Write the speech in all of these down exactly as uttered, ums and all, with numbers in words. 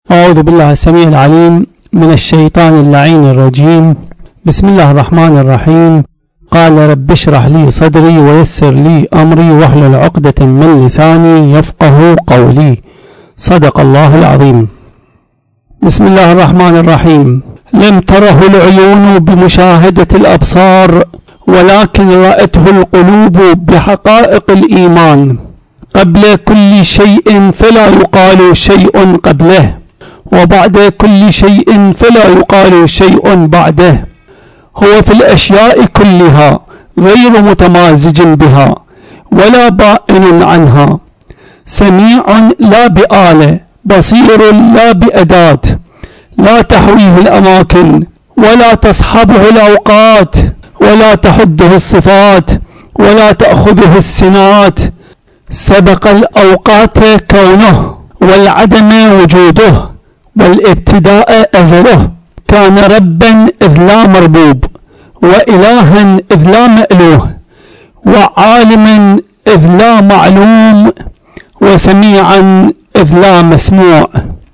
أعوذ بالله السميع العليم من الشيطان اللعين الرجيم. بسم الله الرحمن الرحيم. قال رب اشرح لي صدري ويسر لي أمري واحلل عقدة من لساني يفقه قولي. صدق الله العظيم. بسم الله الرحمن الرحيم. لم تره العيون بمشاهدة الأبصار، ولكن رأته القلوب بحقائق الإيمان. قبل كل شيء فلا يقال شيء قبله، وبعد كل شيء فلا يقال شيء بعده. هو في الأشياء كلها غير متمازج بها ولا بائن عنها، سميع لا بآلة، بصير لا بأداة، لا تحويه الأماكن ولا تصحبه الأوقات ولا تحده الصفات ولا تأخذه السنات. سبق الأوقات كونه، والعدم وجوده، والابتداء أزله. كان ربا إذ لا مربوب، وإلها إذ لا مألوه، وعالما إذ لا معلوم، وسميعا إذ لا مسموع.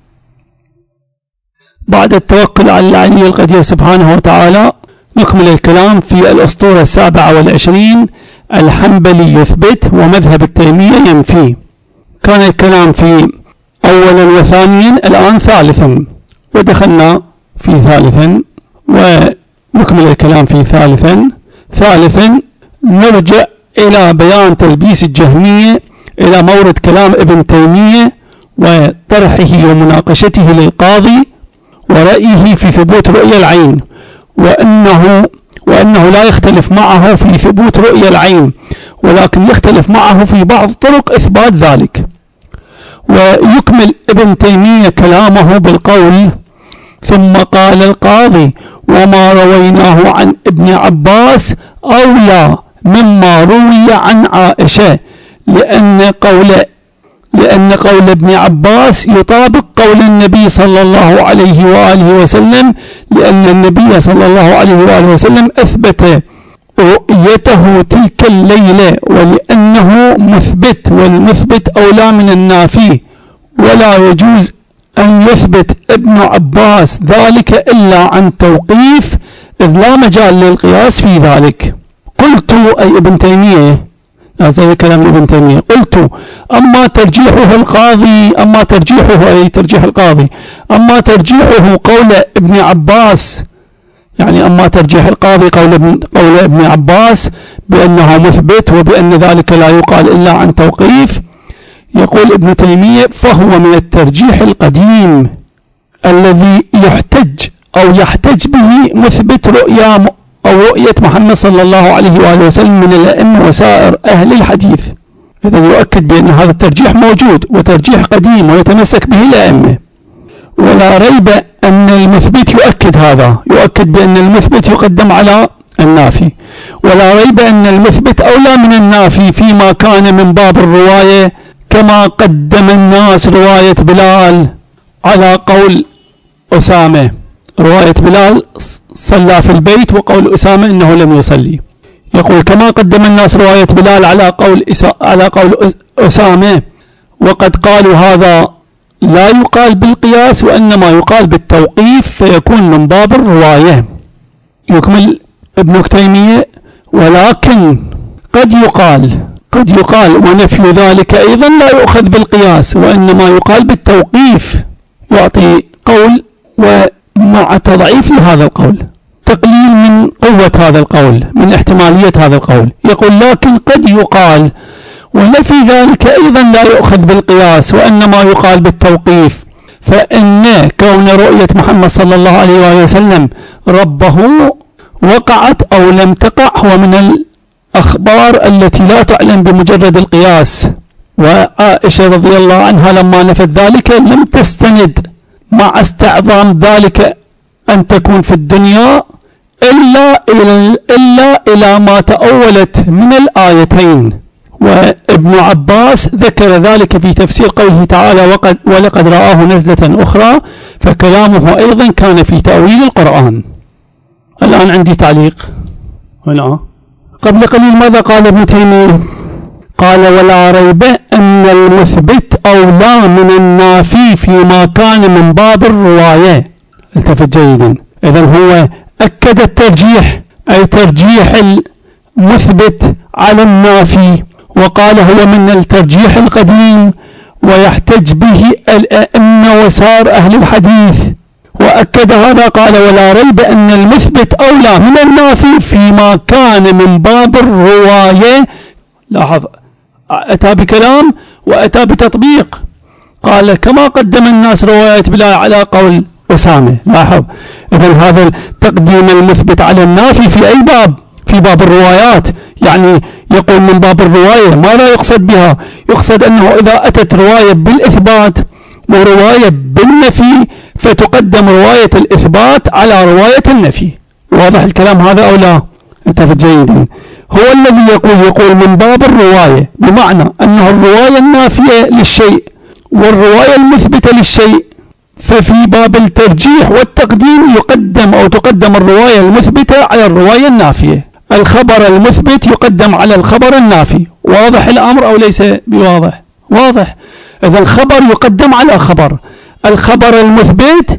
بعد التوكل على العلي القدير سبحانه وتعالى نكمل الكلام في الأسطورة السابعة والعشرين. الحنبلي يثبت ومذهب التيمية ينفي. كان الكلام في أولا وثانيا، الآن ثالثا، ودخلنا في ثالثا ونكمل الكلام في ثالثا. ثالثا نرجع إلى بيان تلبيس الجهمية إلى مورد كلام ابن تيمية وطرحه ومناقشته للقاضي ورأيه في ثبوت رؤية العين، وأنه وأنه لا يختلف معه في ثبوت رؤية العين، ولكن يختلف معه في بعض طرق إثبات ذلك. ويكمل ابن تيمية كلامه بالقول: ثم قال القاضي: وما رويناه عن ابن عباس أولى مما روي عن عائشة، لأن قول لأن قول ابن عباس يطابق قول النبي صلى الله عليه وآله وسلم، لأن النبي صلى الله عليه وآله وسلم أثبت رؤيته تلك الليلة، ولأنه مثبت، والمثبت أولى من النافي، ولا يجوز أن يثبت ابن عباس ذلك إلا عن توقيف، إذ لا مجال للقياس في ذلك. قلت أي ابن تيمية، هذا كلام ابن تيمية، قلت: أما ترجيحه القاضي أما ترجيحه أي ترجيح القاضي أما ترجيحه قول ابن عباس، يعني أما ترجيح القاضي قول ابن, قول ابن عباس بأنه مثبت وبأن ذلك لا يقال إلا عن توقيف، يقول ابن تيمية: فهو من الترجيح القديم الذي يحتج أو يحتج به مثبت رؤيا أو رؤية محمد صلى الله عليه وآله وسلم من الأئمة وسائر أهل الحديث. إذا يؤكد بأن هذا الترجيح موجود وترجيح قديم ويتمسك به الأئمة، ولا ريب أن المثبت يؤكد هذا، يؤكد بأن المثبت يقدم على النافي، ولا ريب أن المثبت أولى من النافي فيما كان من باب الرواية، كما قدم الناس رواية بلال على قول أسامة. رواية بلال صلى في البيت، وقول أسامة إنه لم يصلي. يقول: كما قدم الناس رواية بلال على قول على قول أسامة، وقد قالوا هذا لا يقال بالقياس وإنما يقال بالتوقيف، فيكون من باب الرواية. يكمل ابن تيمية: ولكن قد يقال قد يقال ونفي ذلك أيضا لا يؤخذ بالقياس وإنما يقال بالتوقيف. يعطي قول ومع تضعيف لهذا القول، تقليل من قوة هذا القول، من احتمالية هذا القول. يقول: لكن قد يقال ونفي ذلك أيضا لا يؤخذ بالقياس وإنما يقال بالتوقيف، فإن كون رؤية محمد صلى الله عليه وآله وسلم ربه وقعت أو لم تقع هو من الأخبار التي لا تعلم بمجرد القياس. وعائشة رضي الله عنها لما نفت ذلك لم تستند مع استعظام ذلك أن تكون في الدنيا إلا إلى, إلا إلى ما تأولت من الآيتين. وابن عباس ذكر ذلك في تفسير قوله تعالى: وقد ولقد رآه نزلة أخرى، فكلامه أيضا كان في تأويل القرآن. الآن عندي تعليق هنا. قبل قليل ماذا قال ابن تيمية؟ قال ولا ريب أن المثبت أولى من النافي فيما كان من باب الرواية. التفت جيدا. إذن هو أكد الترجيح، أي ترجيح المثبت على النافي، وقال هو من الترجيح القديم ويحتج به الأئمة وسار أهل الحديث، وأكد هذا قال ولا ريب أن المثبت أولى من النافي فيما كان من باب الرواية. لاحظ، أتى بكلام وأتى بتطبيق. قال كما قدم الناس رواية بلال على قول أسامة. لاحظ، إذن هذا تقديم المثبت على النافي في أي باب؟ في باب الروايات. يعني يقول من باب الرواية، ما لا يقصد بها؟ يقصد أنه إذا أتت رواية بالإثبات ورواية بالنفي فتقدم رواية الإثبات على رواية النفي. واضح الكلام هذا أو لا؟ انتبه جيدا. هو الذي يقول يقول من باب الرواية، بمعنى أنه الرواية النافية للشيء والرواية المثبتة للشيء، ففي باب الترجيح والتقديم يقدم أو تقدم الرواية المثبتة على الرواية النافية. الخبر المثبت يقدم على الخبر النافي. واضح الأمر أو ليس بواضح؟ واضح. إذا الخبر يقدم على خبر، الخبر المثبت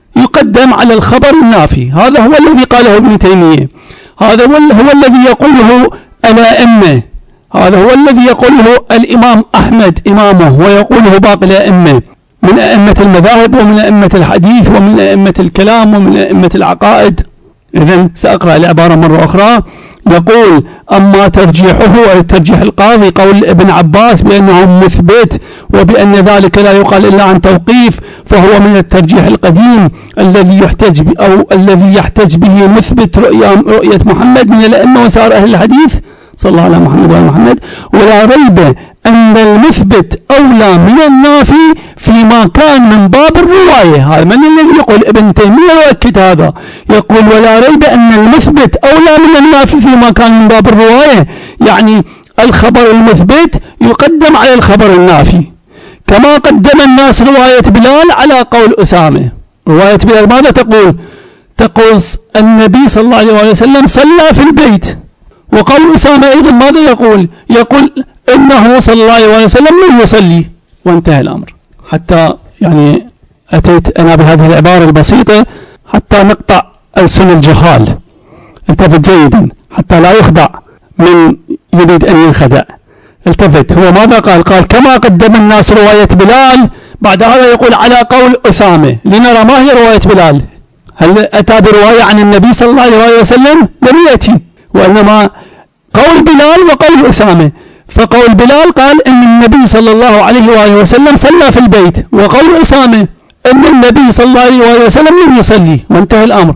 يقدم على الخبر النافي. هذا هو الذي قاله ابن تيمية، هذا هو الذي يقوله الأئمة، هذا هو الذي يقوله الإمام أحمد إمامه، ويقوله باقي الأئمة من أئمة المذاهب ومن أئمة الحديث ومن أئمة الكلام ومن أئمة العقائد. إذن سأقرأ العبارة مرة أخرى. يقول أما ترجيحه أي ترجيح القاضي قول ابن عباس بأنه مثبت وبأن ذلك لا يقال إلا عن توقيف، فهو من الترجيح القديم الذي يحتج أو الذي يحتج به مثبت رؤية, رؤية محمد من الأئمة وسائر أهل الحديث صلى الله على محمد وعلى محمد. ولا ريب أن المثبت أولى من النافي فيما كان من باب الرواية. هذا من الذي يقول ابن تيمية يؤكد هذا، يقول ولا ريب أن المثبت أولى من النافي فيما كان من باب الرواية، يعني الخبر المثبت يقدم على الخبر النافي، كما قدم الناس رواية بلال على قول أسامة. رواية بلال ماذا تقول؟ تقول النبي صلى الله عليه وسلم صلى في البيت، وقول أسامة أيضا ماذا يقول؟ يقول إنه صلى الله عليه وسلم لم يصلي، وانتهى الأمر. حتى يعني أتيت أنا بهذه العبارة البسيطة حتى نقطع ألسن الجهال. التفت جيدا حتى لا يخدع من يريد أن ينخدع. التفت، هو ماذا قال؟ قال كما قدم الناس رواية بلال، بعد هذا يقول على قول أسامة. لنرى ما هي رواية بلال. هل أتى برواية عن النبي صلى الله عليه وسلم؟ لم يأتي، وإنما قول بلال وقول أسامة. فقول بلال قال إن النبي صلى الله عليه وآله وسلم صلى في البيت، وقول أسامة إن النبي صلى الله عليه وآله وسلم لم يصلي، وانتهى الأمر.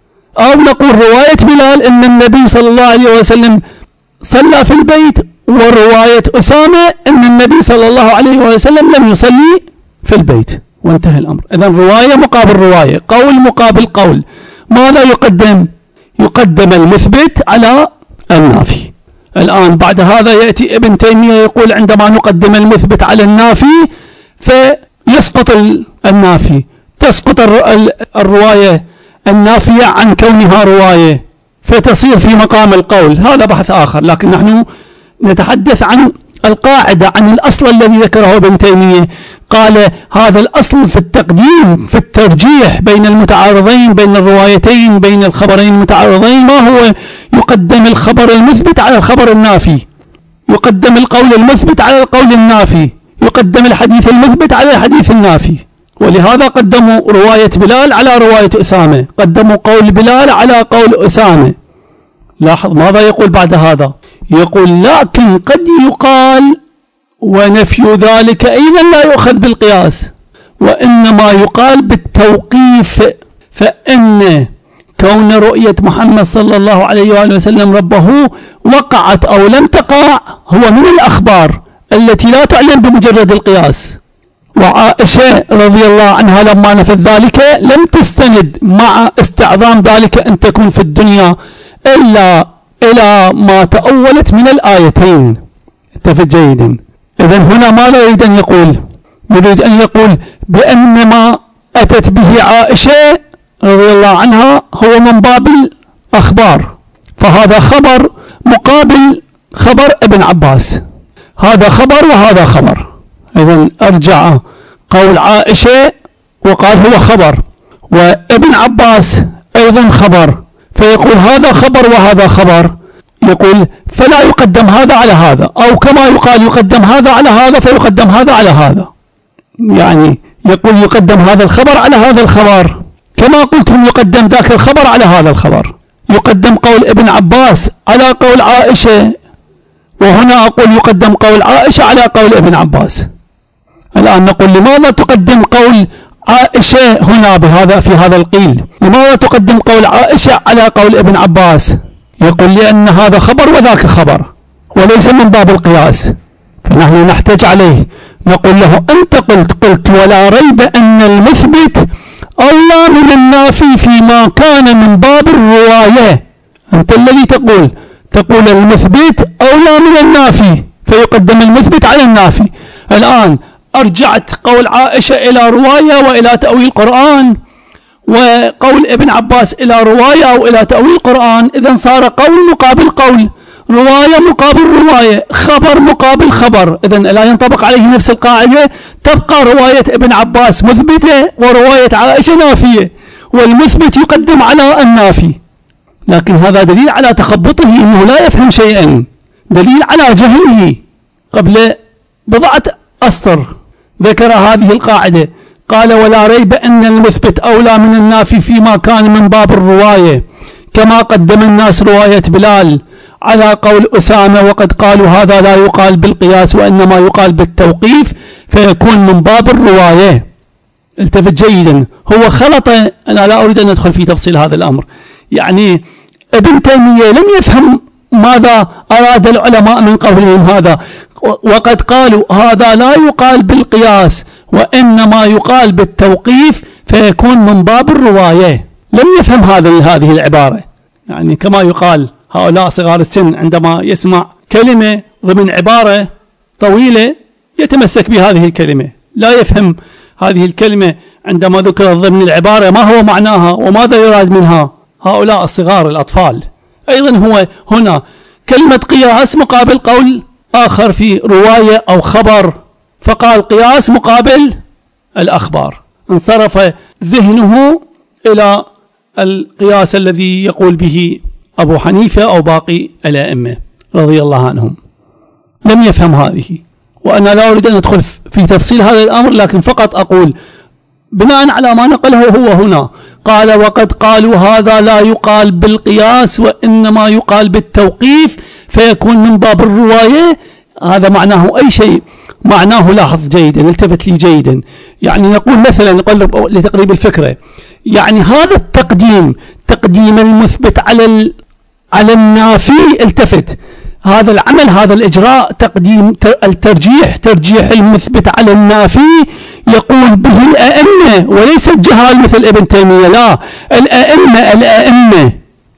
أو نقول رواية بلال إن النبي صلى الله عليه وسلم صلى في البيت، ورواية أسامة إن النبي صلى الله عليه وسلم لم يصلي في البيت، وانتهى الأمر. إذن رواية مقابل رواية، قول مقابل قول. ماذا يقدم؟ يقدم المثبت على النافي. الآن بعد هذا يأتي ابن تيمية يقول عندما نقدم المثبت على النافي فيسقط النافي، تسقط الرواية النافية عن كونها رواية، فتصير في مقام القول. هذا بحث آخر، لكن نحن نتحدث عن القاعدة، عن الأصل الذي ذكره ابن تيمية. قال هذا الأصل في التقديم، في الترجيح بين المتعارضين، بين الروايتين، بين الخبرين المتعارضين. ما هو؟ يقدم الخبر المثبت على الخبر النافي، يقدم القول المثبت على القول النافي، يقدم الحديث المثبت على الحديث النافي. ولهذا قدموا رواية بلال على رواية أسامة، قدموا قول بلال على قول أسامة. لاحظ ماذا يقول بعد هذا؟ يقول لكن قد يقال ونفي ذلك أيضا لا يؤخذ بالقياس، وإنما يقال بالتوقيف، فإن كون رؤية محمد صلى الله عليه وآله وسلم ربه وقعت أو لم تقع هو من الأخبار التي لا تعلم بمجرد القياس. وعائشة رضي الله عنها لما نفت ذلك لم تستند مع استعظام ذلك أن تكون في الدنيا إلا إلى ما تأولت من الآيتين. اتفق جيدا. إذن هنا ماذا يريد أن يقول؟ يريد أن يقول بأن ما أتت به عائشة رضي الله عنها هو من باب الأخبار، فهذا خبر مقابل خبر ابن عباس. هذا خبر وهذا خبر. إذن أرجع قول عائشة وقال هو خبر، وابن عباس أيضا خبر، فيقول هذا خبر وهذا خبر، يقول فلا يقدم هذا على هذا، أو كما يقال يقدم هذا على هذا فيقدم هذا على هذا. يعني يقول يقدم هذا الخبر على هذا الخبر، كما قلتم يقدم ذاك الخبر على هذا الخبر. يقدم قول ابن عباس على قول عائشة، وهنا أقول يقدم قول عائشة على قول ابن عباس. الآن نقول لماذا تقدم قول عائشة هنا بهذا في هذا القيل؟ لماذا تقدم قول عائشة على قول ابن عباس؟ يقول لأن هذا خبر وذاك خبر، وليس من باب القياس، فنحن نحتج عليه. نقول له أنت قلت قلت ولا ريب أن المثبت أولى من النافي فيما كان من باب الرواية. أنت الذي تقول تقول المثبت أولى من النافي، فيقدم المثبت على النافي. الآن أرجعت قول عائشة إلى رواية وإلى تأويل القرآن، وقول ابن عباس إلى رواية أو إلى تأويل القرآن، إذن صار قول مقابل قول، رواية مقابل رواية، خبر مقابل خبر. إذن لا ينطبق عليه نفس القاعدة، تبقى رواية ابن عباس مثبتة ورواية عائشة نافية، والمثبت يقدم على النافي. لكن هذا دليل على تخبطه، إنه لا يفهم شيئا، دليل على جهله. قبل بضعة أسطر ذكر هذه القاعدة، قال ولا ريب أن المثبت أولى من النافي فيما كان من باب الرواية، كما قدم الناس رواية بلال على قول أسامة، وقد قالوا هذا لا يقال بالقياس وإنما يقال بالتوقيف فيكون من باب الرواية. التفت جيدا، هو خلط. أنا لا أريد أن أدخل في تفصيل هذا الأمر. يعني ابن تيمية لم يفهم ماذا أراد العلماء من قولهم هذا، وقد قالوا هذا لا يقال بالقياس وإنما يقال بالتوقيف فيكون من باب الرواية. لم يفهم هذا هذه العبارة. يعني كما يقال هؤلاء صغار السن عندما يسمع كلمة ضمن عبارة طويلة يتمسك بهذه الكلمة، لا يفهم هذه الكلمة عندما ذكر ضمن العبارة ما هو معناها وماذا يراد منها. هؤلاء الصغار الأطفال. أيضا هو هنا كلمة قياس مقابل قول آخر في رواية أو خبر، فقال قياس مقابل الأخبار، انصرف ذهنه إلى القياس الذي يقول به أبو حنيفة أو باقي الأئمة رضي الله عنهم. لم يفهم هذه، وأنا لا أريد أن أدخل في تفصيل هذا الأمر، لكن فقط أقول بناء على ما نقله هو هنا، قال وقد قالوا هذا لا يقال بالقياس وإنما يقال بالتوقيف فيكون من باب الرواية. هذا معناه أي شيء؟ معناه لاحظ جيدا، التفت لي جيدا. يعني نقول مثلا نقول لتقريب الفكرة، يعني هذا التقديم تقديم المثبت على على النافي، التفت، هذا العمل هذا الإجراء تقديم الترجيح ترجيح المثبت على النافي يقول به الأئمة وليس الجهال مثل ابن تيمية، لا، الأئمة الأئمة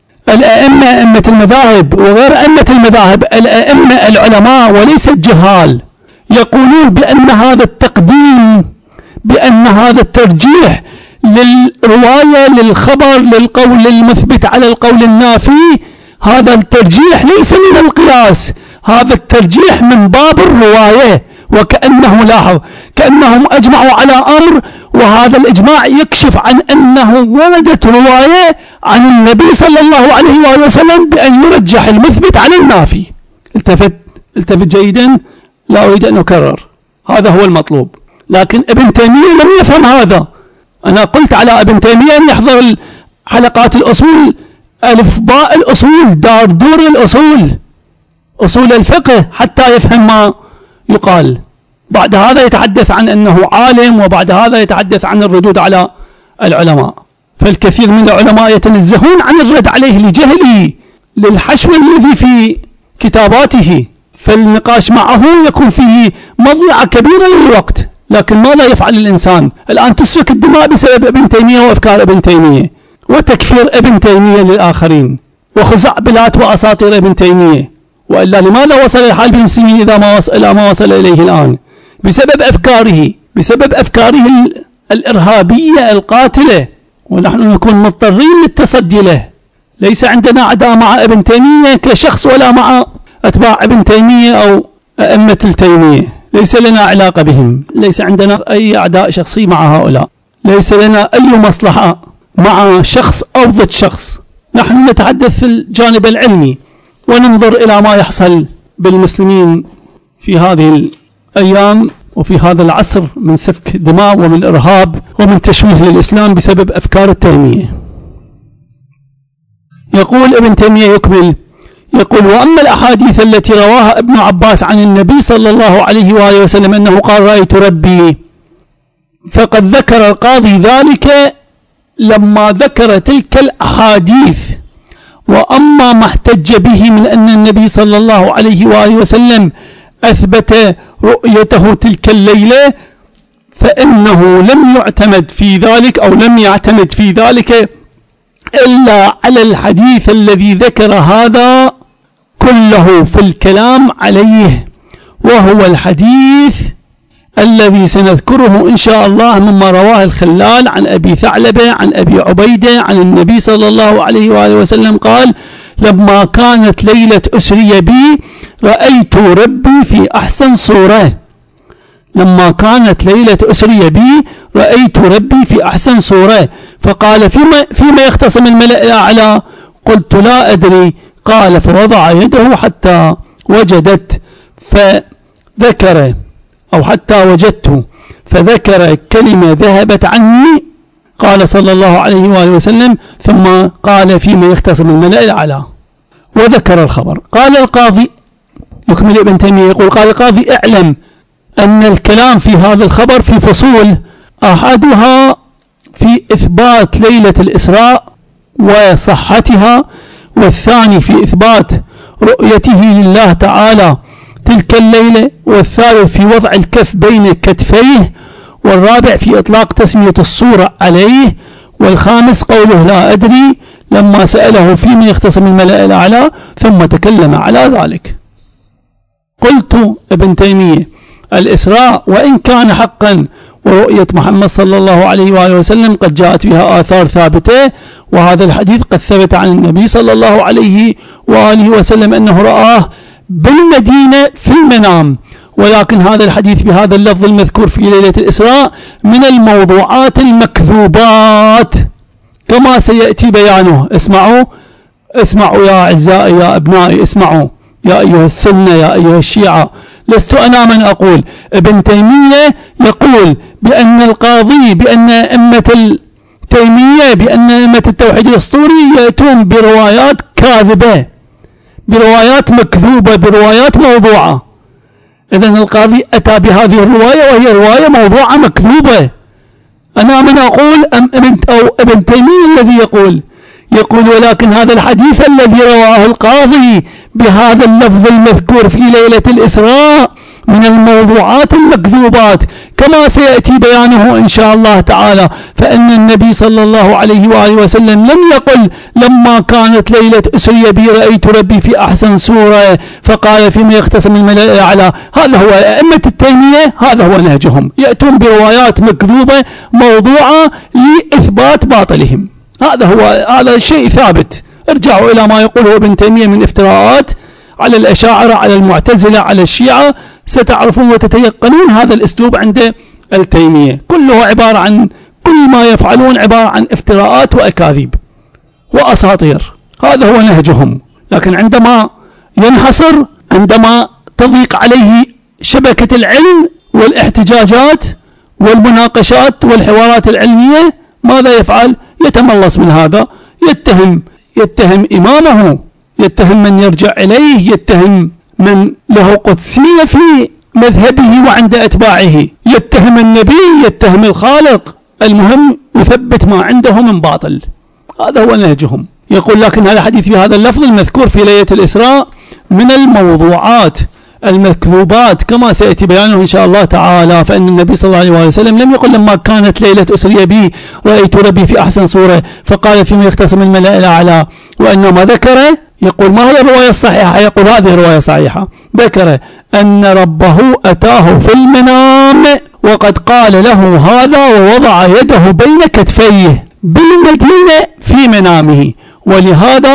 الأئمة أئمة المذاهب وغير أئمة المذاهب، الأئمة العلماء وليس الجهال، يقولون بأن هذا التقديم بأن هذا الترجيح للرواية للخبر للقول المثبت على القول النافي، هذا الترجيح ليس من القياس، هذا الترجيح من باب الرواية. وكأنه لاحظ كأنهم أجمعوا على أمر، وهذا الإجماع يكشف عن أنه وردت رواية عن النبي صلى الله عليه وآله وسلم بأن يرجح المثبت على النافي. التفت التفت جيدا، لا أريد أن أكرر، هذا هو المطلوب. لكن ابن تيمية لم يفهم هذا. أنا قلت على ابن تيمية أن يحضر حلقات الأصول، ألف باء الأصول، دار دور الأصول، أصول الفقه، حتى يفهم ما يقال. بعد هذا يتحدث عن أنه عالم، وبعد هذا يتحدث عن الردود على العلماء. فالكثير من العلماء يتنزهون عن الرد عليه لجهله، للحشو الذي في كتاباته، فالنقاش معه يكون فيه مضيعة كبيرة للوقت. لكن ماذا يفعل الإنسان الآن؟ تسفك الدماء بسبب ابن تيمية وأفكار ابن تيمية، وتكفير ابن تيمية للآخرين، وخزعبلات وأساطير ابن تيمية. وإلا لماذا وصل الحال بالمسلمين إذا ما وصل إلى ما وصل إليه الآن؟ بسبب أفكاره، بسبب أفكاره الإرهابية القاتلة، ونحن نكون مضطرين للتصدي له. ليس عندنا عداء مع ابن تيمية كشخص ولا مع أتباع ابن تيمية أو أئمة التيمية ليس لنا علاقة بهم، ليس عندنا أي أعداء شخصي مع هؤلاء، ليس لنا أي مصلحة مع شخص أو ضد شخص، نحن نتحدث في الجانب العلمي وننظر إلى ما يحصل بالمسلمين في هذه الأيام وفي هذا العصر من سفك دماء ومن إرهاب ومن تشويه للإسلام بسبب أفكار التيمية. يقول ابن تيمية يكمل يقول: وأما الأحاديث التي رواها ابن عباس عن النبي صلى الله عليه وآله وسلم أنه قال رأيت ربي، فقد ذكر القاضي ذلك لما ذكر تلك الأحاديث. وأما ما احتج به من أن النبي صلى الله عليه وآله وسلم أثبت رؤيته تلك الليلة فإنه لم يعتمد في ذلك أو لم يعتمد في ذلك إلا على الحديث الذي ذكر هذا كله في الكلام عليه، وهو الحديث الذي سنذكره إن شاء الله مما رواه الخلال عن أبي ثعلبة عن أبي عبيدة عن النبي صلى الله عليه وآله وسلم قال: لما كانت ليلة أسري بي رأيت ربي في أحسن صورة. لما كانت ليلة أسري بي رأيت ربي في أحسن صورة. فقال: فيما, فيما يختصم الملأ الأعلى؟ قلت: لا أدري. قال: فوضع يده حتى وجدت فذكر أو حتى وجدت فذكر كلمة ذهبت عني. قال صلى الله عليه وآله وسلم: ثم قال: فيما يختصم الملأ الأعلى، وذكر الخبر. قال القاضي، يكمل ابن تيمية يقول: قال القاضي: اعلم أن الكلام في هذا الخبر في فصول، أحدها في إثبات ليلة الإسراء وصحتها، والثاني في إثبات رؤيته لله تعالى تلك الليلة، والثالث في وضع الكف بين كتفيه، والرابع في إطلاق تسمية الصورة عليه، والخامس قوله لا أدري لما سأله فيما يختصم الملأ الأعلى ثم تكلم على ذلك. قلت ابن تيمية: الإسراء وإن كان حقا ورؤية محمد صلى الله عليه وآله وسلم قد جاءت بها آثار ثابتة، وهذا الحديث قد ثبت عن النبي صلى الله عليه وآله وسلم أنه رآه بالمدينة في المنام، ولكن هذا الحديث بهذا اللفظ المذكور في ليلة الإسراء من الموضوعات المكذوبات كما سيأتي بيانه. اسمعوا اسمعوا يا أعزائي يا أبنائي، اسمعوا يا أيها السنة يا أيها الشيعة، لست أنا من أقول. ابن تيمية يقول بأن القاضي بأن أئمة التيمية بأن أئمة التوحيد الأسطوري يأتون بروايات كاذبة، بروايات مكذوبة، بروايات موضوعة. إذن القاضي أتى بهذه الرواية وهي رواية موضوعة مكذوبة. أنا من أقول أم ابن أو ابن تيمية الذي يقول يقول ولكن هذا الحديث الذي رواه القاضي بهذا اللفظ المذكور في ليلة الإسراء من الموضوعات المكذوبات كما سيأتي بيانه إن شاء الله تعالى. فإن النبي صلى الله عليه وآله وسلم لم يقل لما كانت ليلة أسري بي رأيت ربي في أحسن صورة فقال فيما يختصم الملأ الأعلى. هذا هو أئمة التيمية، هذا هو نهجهم، يأتون بروايات مكذوبة موضوعة لإثبات باطلهم. هذا هو هذا شيء ثابت. ارجعوا إلى ما يقوله ابن تيمية من افتراءات على الأشاعرة على المعتزلة على الشيعة، ستعرفون وتتيقنون هذا الأسلوب عند التيمية. كله عبارة عن كل ما يفعلون عبارة عن افتراءات وأكاذيب وأساطير، هذا هو نهجهم. لكن عندما ينحصر، عندما تضيق عليه شبكة العلم والاحتجاجات والمناقشات والحوارات العلمية، ماذا يفعل؟ يتملص من هذا، يتهم يتهم إمامه، يتهم من يرجع إليه، يتهم من له قدسية في مذهبه وعند أتباعه، يتهم النبي، يتهم الخالق، المهم يثبت ما عنده من باطل. هذا هو نهجهم. يقول لكن هذا الحديث بهذا اللفظ المذكور في ليلة الإسراء من الموضوعات المكذوبات كما سيأتي بيانه إن شاء الله تعالى. فإن النبي صلى الله عليه وسلم لم يقل لما كانت ليلة أسري بي رأيت ربي في أحسن صورة فقال فيما يختصم الملأ الأعلى، وإنما ذكر، يقول ما هي الرواية الصحيحة؟ يقول هذه الرواية صحيحة، ذكر أن ربه أتاه في المنام وقد قال له هذا ووضع يده بين كتفيه بالمدينة في منامه، ولهذا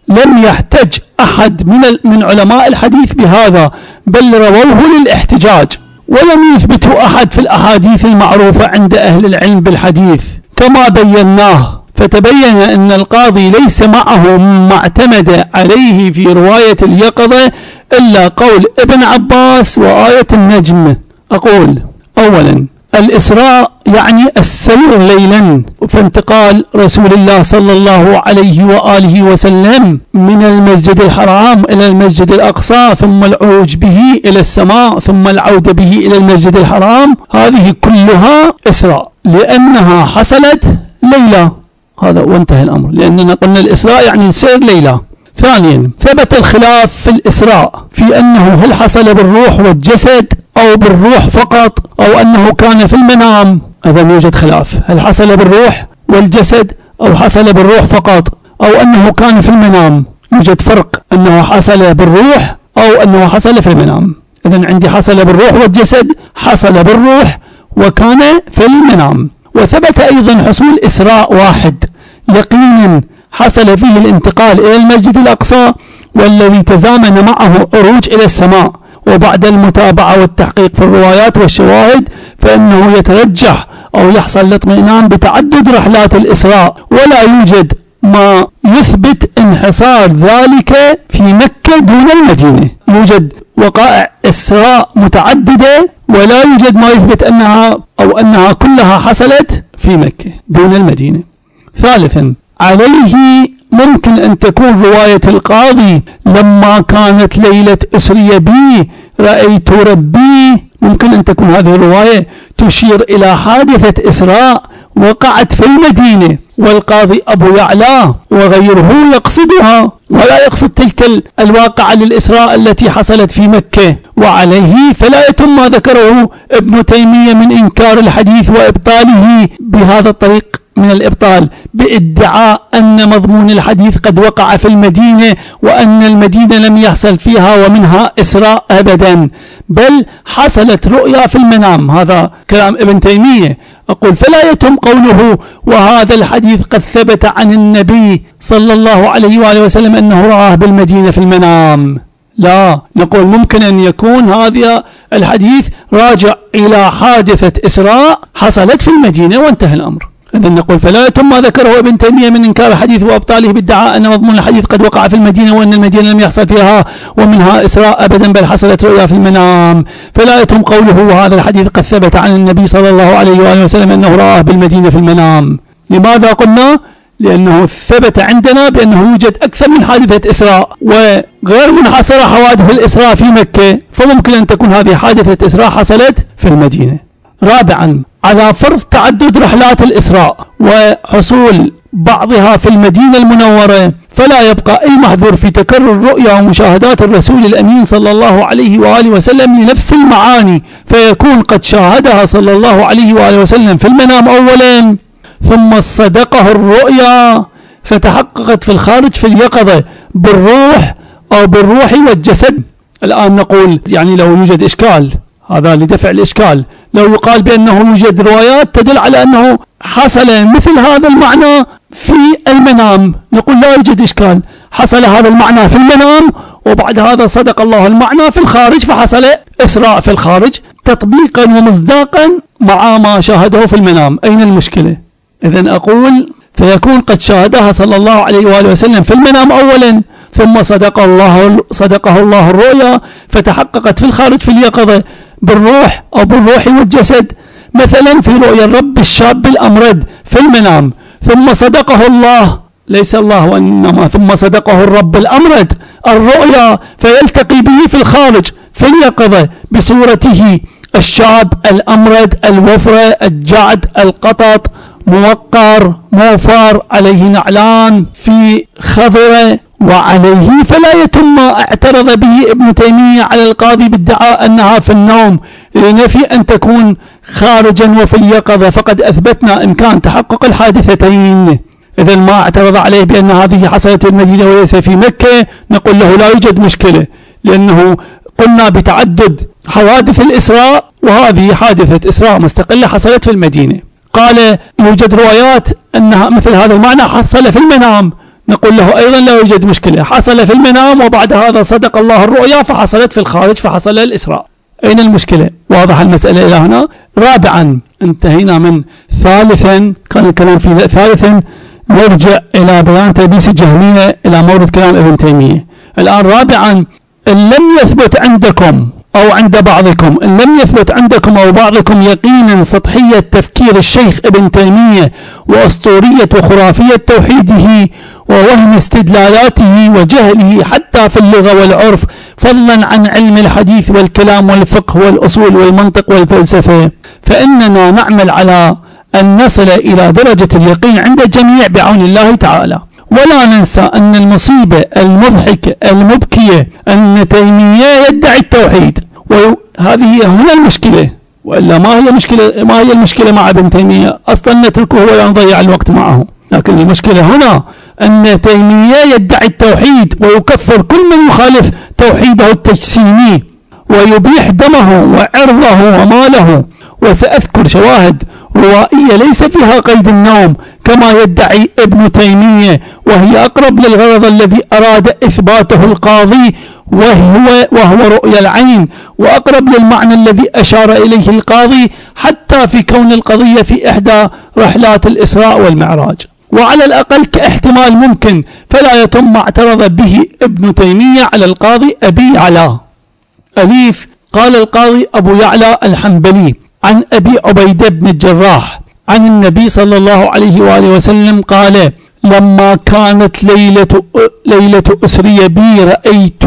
لم يحتج أحد من من علماء الحديث بهذا، بل رووه للاحتجاج، ولم يثبته أحد في الأحاديث المعروفة عند أهل العلم بالحديث كما بيناه. فتبين أن القاضي ليس معه ما اعتمد عليه في رواية اليقظة إلا قول ابن عباس وآية النجم. أقول أولا الإسراء يعني السير ليلا، فانتقال رسول الله صلى الله عليه وآله وسلم من المسجد الحرام إلى المسجد الأقصى، ثم العروج به إلى السماء، ثم العودة به إلى المسجد الحرام، هذه كلها إسراء لأنها حصلت ليلة. هذا وانتهى الأمر، لأننا قلنا الإسراء يعني السير ليلة. ثانيا ثبت الخلاف في الإسراء في أنه هل حصل بالروح والجسد أو بالروح فقط، أو أنه كان في المنام. هذا يوجد خلاف، هل حصل بالروح والجسد أو حصل بالروح فقط، أو أنه كان في المنام. يوجد فرق، أنه حصل بالروح أو أنه حصل في المنام. إذن عندي حصل بالروح والجسد، حصل بالروح وكان في المنام. وثبت أيضا حصول إسراء واحد يقينا حصل فيه الانتقال إلى المسجد الأقصى، والذي تزامن معه عروج إلى السماء. وبعد المتابعة والتحقيق في الروايات والشواهد فإنه يترجح أو يحصل الاطمئنان بتعدد رحلات الإسراء، ولا يوجد ما يثبت انحصار ذلك في مكة دون المدينة. يوجد وقائع إسراء متعددة، ولا يوجد ما يثبت أنها أو أنها كلها حصلت في مكة دون المدينة. ثالثا عليه ممكن أن تكون رواية القاضي لما كانت ليلة أسري بي رأيت ربي، ممكن أن تكون هذه الرواية تشير إلى حادثة إسراء وقعت في المدينة، والقاضي أبو يعلى وغيره يقصدها ولا يقصد تلك الواقعة للإسراء التي حصلت في مكة. وعليه فلا يتم ما ذكره ابن تيمية من إنكار الحديث وإبطاله بهذا الطريق من الإبطال، بادعاء أن مضمون الحديث قد وقع في المدينة وأن المدينة لم يحصل فيها ومنها إسراء أبدا، بل حصلت رؤيا في المنام. هذا كلام ابن تيمية. أقول فلا يتم قوله وهذا الحديث قد ثبت عن النبي صلى الله عليه وآله وسلم أنه رآه بالمدينة في المنام. لا، نقول ممكن أن يكون هذا الحديث راجع إلى حادثة إسراء حصلت في المدينة وانتهى الأمر. إذن نقول فلا يتم ما ذكره ابن تيمية من إنكار الحديث وأبطاله بادعاء أن مضمون الحديث قد وقع في المدينة وأن المدينة لم يحصل فيها ومنها إسراء أبدا، بل حصلت رؤيا في المنام. فلا يتم قوله وهذا الحديث قد ثبت عن النبي صلى الله عليه وآله وسلم أنه رآه بالمدينة في المنام. لماذا قلنا؟ لأنه ثبت عندنا بأنه يوجد أكثر من حادثة إسراء وغير منحصرة حوادث الإسراء في مكة، فممكن أن تكون هذه حادثة إسراء حصلت في المدينة. رابعا على فرض تعدد رحلات الإسراء وحصول بعضها في المدينة المنورة، فلا يبقى أي محذور في تكرر رؤيا ومشاهدات الرسول الأمين صلى الله عليه وآله وسلم لنفس المعاني، فيكون قد شاهدها صلى الله عليه وآله وسلم في المنام أولا، ثم صدقه الرؤيا فتحققت في الخارج في اليقظة بالروح أو بالروح والجسد. الآن نقول يعني لو يوجد إشكال، هذا لدفع الإشكال، لو يقال بأنه يوجد روايات تدل على أنه حصل مثل هذا المعنى في المنام، نقول لا يوجد إشكال، حصل هذا المعنى في المنام وبعد هذا صدق الله المعنى في الخارج فحصل إسراء في الخارج تطبيقا ومصداقا مع ما شاهده في المنام. أين المشكلة؟ إذن أقول فيكون قد شاهدها صلى الله عليه وآله وسلم في المنام أولا، ثم صدق الله صدقه الله الرؤيا فتحققت في الخارج في اليقظة بالروح أو بالروح والجسد، مثلا في رؤيا الرب الشاب الأمرد في المنام، ثم صدقه الله ليس الله وإنما ثم صدقه الرب الأمرد الرؤيا فيلتقي به في الخارج في اليقظة بصورته الشاب الأمرد الوفرة الجعد القطط موقر موفر عليه نعلان في خضرة. وعليه فلا يتم ما اعترض به ابن تيمية على القاضي بادعاء أنها في النوم لنفي أن تكون خارجا وفي اليقظة، فقد أثبتنا إمكان تحقق الحادثتين. إذا ما اعترض عليه بأن هذه حصلت في المدينة وليس في مكة، نقول له لا يوجد مشكلة، لأنه قلنا بتعدد حوادث الإسراء وهذه حادثة إسراء مستقلة حصلت في المدينة. قال يوجد روايات أنها مثل هذا المعنى حصل في المنام، نقول له أيضا لا يوجد مشكلة، حصل في المنام وبعد هذا صدق الله الرؤيا فحصلت في الخارج فحصل الإسراء، أين المشكلة؟ واضح المسألة إلى هنا. رابعا انتهينا من ثالثا، كان الكلام في ثالثا، نرجع إلى بيان تلبيس الجهمية إلى مورد كلام ابن تيمية. الآن رابعا، إن لم يثبت عندكم أو عند بعضكم إن لم يثبت عندكم أو بعضكم يقينا سطحية تفكير الشيخ ابن تيمية وأسطورية وخرافية توحيده ووهم استدلالاته وجهله حتى في اللغة والعرف، فضلا عن علم الحديث والكلام والفقه والأصول والمنطق والفلسفة، فإننا نعمل على أن نصل إلى درجة اليقين عند الجميع بعون الله تعالى. ولا ننسى أن المصيبة المضحكة المبكية أن تيمية يدعي التوحيد، وهذه هنا المشكلة، وإلا ما هي مشكلة ما هي المشكلة مع ابن تيمية؟ أصلا نتركه ولا نضيع الوقت معه، لكن المشكلة هنا أن تيمية يدعي التوحيد ويكفر كل من يخالف توحيده التجسيمي ويبيح دمه وعرضه وماله. وسأذكر شواهد روائية ليس فيها قيد النوم كما يدعي ابن تيمية، وهي أقرب للغرض الذي أراد إثباته القاضي وهو, وهو رؤيا العين، وأقرب للمعنى الذي أشار إليه القاضي حتى في كون القضية في إحدى رحلات الإسراء والمعراج، وعلى الأقل كاحتمال ممكن، فلا يتم ما اعترض به ابن تيمية على القاضي أبي يعلى. أليف قال القاضي أبو يعلى الحنبلي عن أبي عبيدة بن الجراح عن النبي صلى الله عليه وآله وسلم قال: لما كانت ليلة ليلة أسري بي رأيت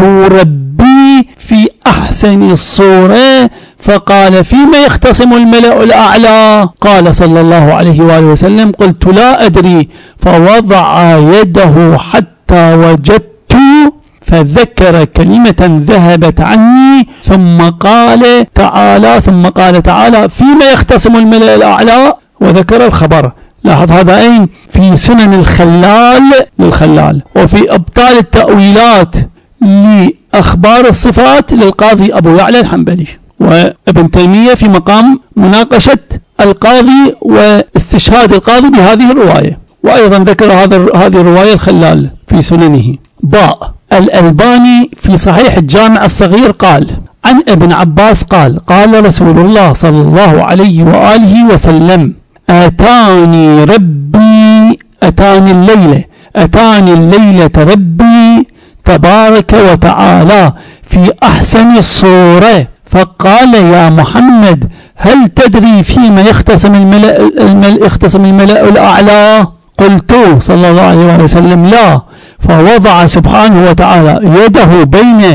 ربي في أحسن الصورة، فقال: فيما يختصم الملأ الأعلى؟ قال صلى الله عليه وآله وسلم: قلت: لا أدري. فوضع يده حتى وجدت، فذكر كلمة ذهبت عني، ثم قال تعالى ثم قال تعالى: فيما يختصم الملأ الأعلى، وذكر الخبر. لاحظ هذا أين؟ في سنن الخلال للخلال، وفي أبطال التأويلات لأخبار الصفات للقاضي أبو يعلى الحنبلي. وابن تيمية في مقام مناقشة القاضي واستشهاد القاضي بهذه الرواية، وأيضا ذكر هذا هذه الرواية الخلال في سننه. باء الألباني في صحيح الجامع الصغير قال عن ابن عباس قال: قال رسول الله صلى الله عليه وآله وسلم: أتاني ربي أتاني الليلة أتاني الليلة ربي تبارك وتعالى في أحسن الصورة، فقال: يا محمد، هل تدري فيما يختصم الملأ, الملأ, يختصم الملأ الأعلى؟ قلت صلى الله عليه وسلم: لا. فوضع سبحانه وتعالى يده بين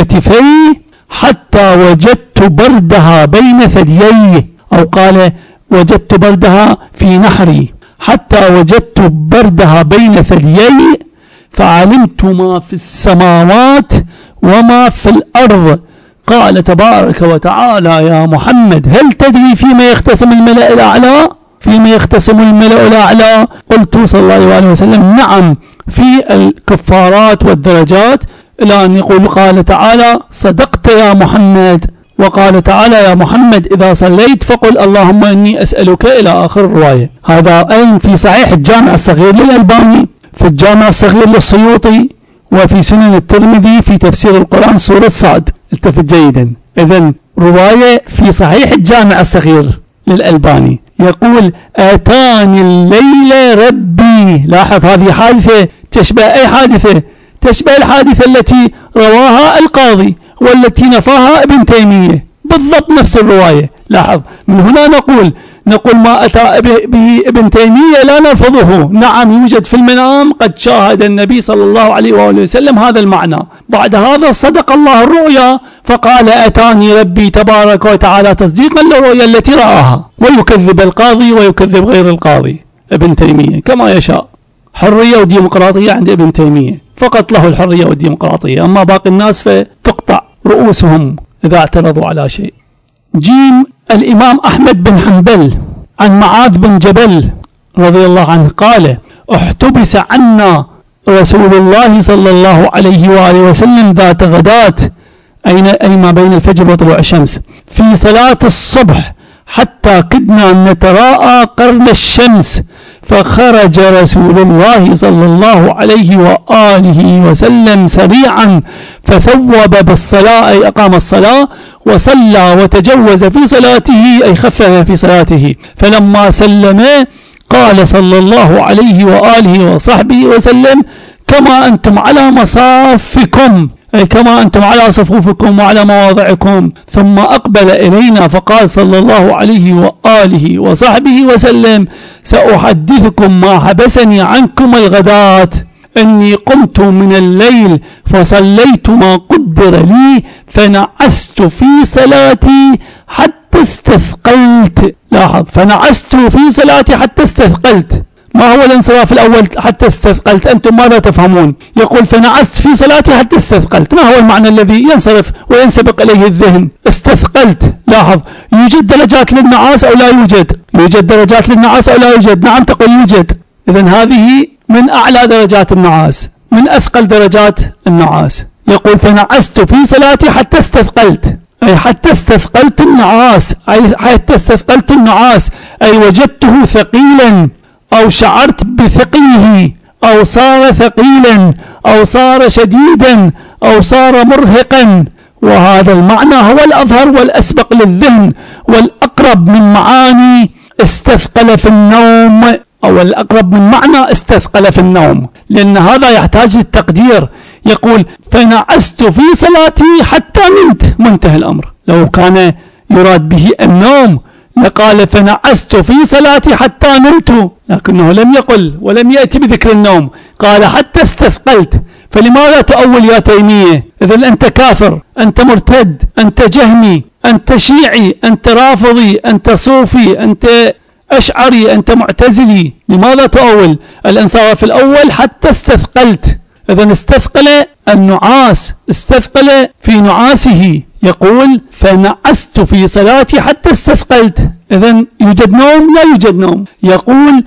كتفي حتى وجدت بردها بين ثدييه، أو قال: وجدت بردها في نحري حتى وجدت بردها بين ثديي، فعلمت ما في السماوات وما في الأرض. قال تبارك وتعالى: يا محمد، هل تدري فيما يختصم الملأ الأعلى؟ فيما يختصم الملأ الأعلى؟ قلت صلى الله عليه وسلم: نعم، في الكفارات والدرجات، إلى أن يقول قال تعالى: صدقت يا محمد. وقال تعالى: يا محمد إذا صليت فقل اللهم إني أسألك، إلى آخر الرواية. هذا أين؟ في صحيح الجامع الصغير للألباني، في الجامع الصغير للسيوطي، وفي سنن الترمذي في تفسير القرآن سورة صاد. التفت جيدا. إذن رواية في صحيح الجامع الصغير للألباني يقول: أتاني الليلة ربي. لاحظ هذه حادثة تشبه أي حادثة؟ تشبه الحادثة التي رواها القاضي والتي نفاها ابن تيمية، بالضبط نفس الرواية. لاحظ، من هنا نقول نقول ما أتى به ابن تيمية لا نرفضه. نعم، يوجد في المنام قد شاهد النبي صلى الله عليه وآله وسلم هذا المعنى. بعد هذا صدق الله الرؤيا فقال: أتاني ربي تبارك وتعالى تصديقا للرؤيا التي رآها. ويكذب القاضي ويكذب غير القاضي ابن تيمية كما يشاء. حرية وديمقراطية عند ابن تيمية، فقط له الحرية والديمقراطية، أما باقي الناس فتقطع رؤوسهم إذا اعترضوا على شيء. جيم الإمام أحمد بن حنبل عن معاذ بن جبل رضي الله عنه قال: احتبس عنا رسول الله صلى الله عليه وآله وسلم ذات غداة، أين أي ما بين الفجر وطلوع الشمس، في صلاة الصبح حتى كدنا نتراءى قرن الشمس، فخرج رسول الله صلى الله عليه وآله وسلم سريعا فثوب بالصلاة أي أقام الصلاة وصلى وتجوز في صلاته أي خفف في صلاته. فلما سلم قال صلى الله عليه وآله وصحبه وسلم كما أنتم على مصافكم أي كما أنتم على صفوفكم وعلى مواضعكم. ثم أقبل إلينا فقال صلى الله عليه وآله وصحبه وسلم سأحدثكم ما حبسني عنكم الغداة أني قمت من الليل فصليت ما قدر لي فنعست في صلاتي حتى استثقلت. لاحظ فنعست في صلاتي حتى استثقلت. ما هو الانصراف الأول حتى استثقلت؟ أنتم ماذا تفهمون؟ يقول فنعست في صلاتي حتى استثقلت. ما هو المعنى الذي ينصرف وينسبق إليه الذهن؟ استثقلت. لاحظ يوجد درجات للنعاس أو لا يوجد؟ يوجد درجات للنعاس أو لا يوجد؟ نعم تقول يوجد. إذن هذه من أعلى درجات النعاس، من أثقل درجات النعاس. يقول فنعست في صلاتي حتى استثقلت أي حتى استثقلت النعاس أي حتى استثقلت النعاس أي وجدته ثقيلا أو شعرت بثقله أو صار ثقيلا أو صار شديدا أو صار مرهقا. وهذا المعنى هو الأظهر والأسبق للذهن والأقرب من معاني استثقل في النوم أو الأقرب من معنى استثقل في النوم، لأن هذا يحتاج للتقدير. يقول فنعست في صلاتي حتى نمت، منتهى الأمر. لو كان يراد به النوم لقال فنعست في صلاتي حتى نمت، لكنه لم يقل ولم يأتي بذكر النوم، قال حتى استثقلت. فلماذا تؤول يا تيمية؟ إذن أنت كافر، أنت مرتد، أنت جهمي، أنت شيعي، أنت رافضي، أنت صوفي، أنت أشعري، أنت معتزلي. لماذا تؤول؟ الانصراف الأول حتى استثقلت. إذن استثقل النعاس، استثقل في نعاسه. يقول فنعست في صلاتي حتى استثقلت. إذن يوجد نوم؟ لا يوجد نوم. يقول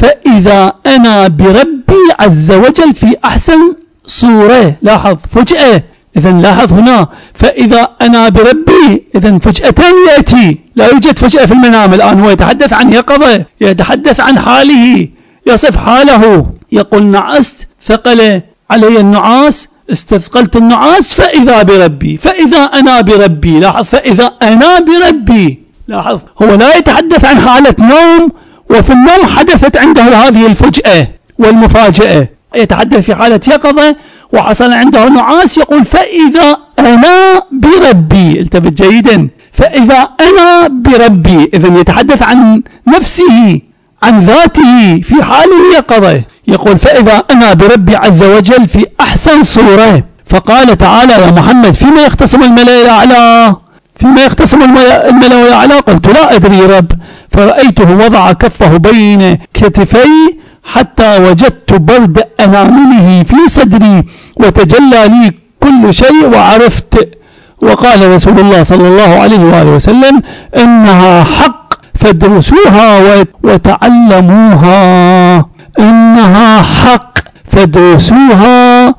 فإذا أنا بربي عز وجل في أحسن صورة. لاحظ فجأة. إذن لاحظ هنا فإذا أنا بربي، إذن فجأة يأتي، لا يوجد فجأة في المنام. الآن هو يتحدث عن يقظة، يتحدث عن حاله، يصف حاله. يقول نعست، ثقل علي النعاس، استثقلت النعاس، فإذا بربي، فإذا أنا بربي. لاحظ فإذا أنا بربي. لاحظ هو لا يتحدث عن حالة نوم وفي النوم حدثت عنده هذه الفجأة والمفاجأة، يتحدث في حالة يقظة وحصل عنده نعاس. يقول فإذا أنا بربي، التفت جيدا، فإذا أنا بربي. إذن يتحدث عن نفسه، عن ذاته في حال اليقظة. يقول فإذا أنا بربي عز وجل في أحسن صورة. فقال تعالى يا محمد فيما يختصم الملأ الأعلى، فيما يختصم الملأ الأعلى؟ قلت لا أدري رب، فرأيته وضع كفه بين كتفي حتى وجدت برد أنامله في صدري وتجلى لي كل شيء وعرفت. وقال رسول الله صلى الله عليه وآله وسلم إنها حق فادرسوها وتعلموها. إنها حق فادرسوها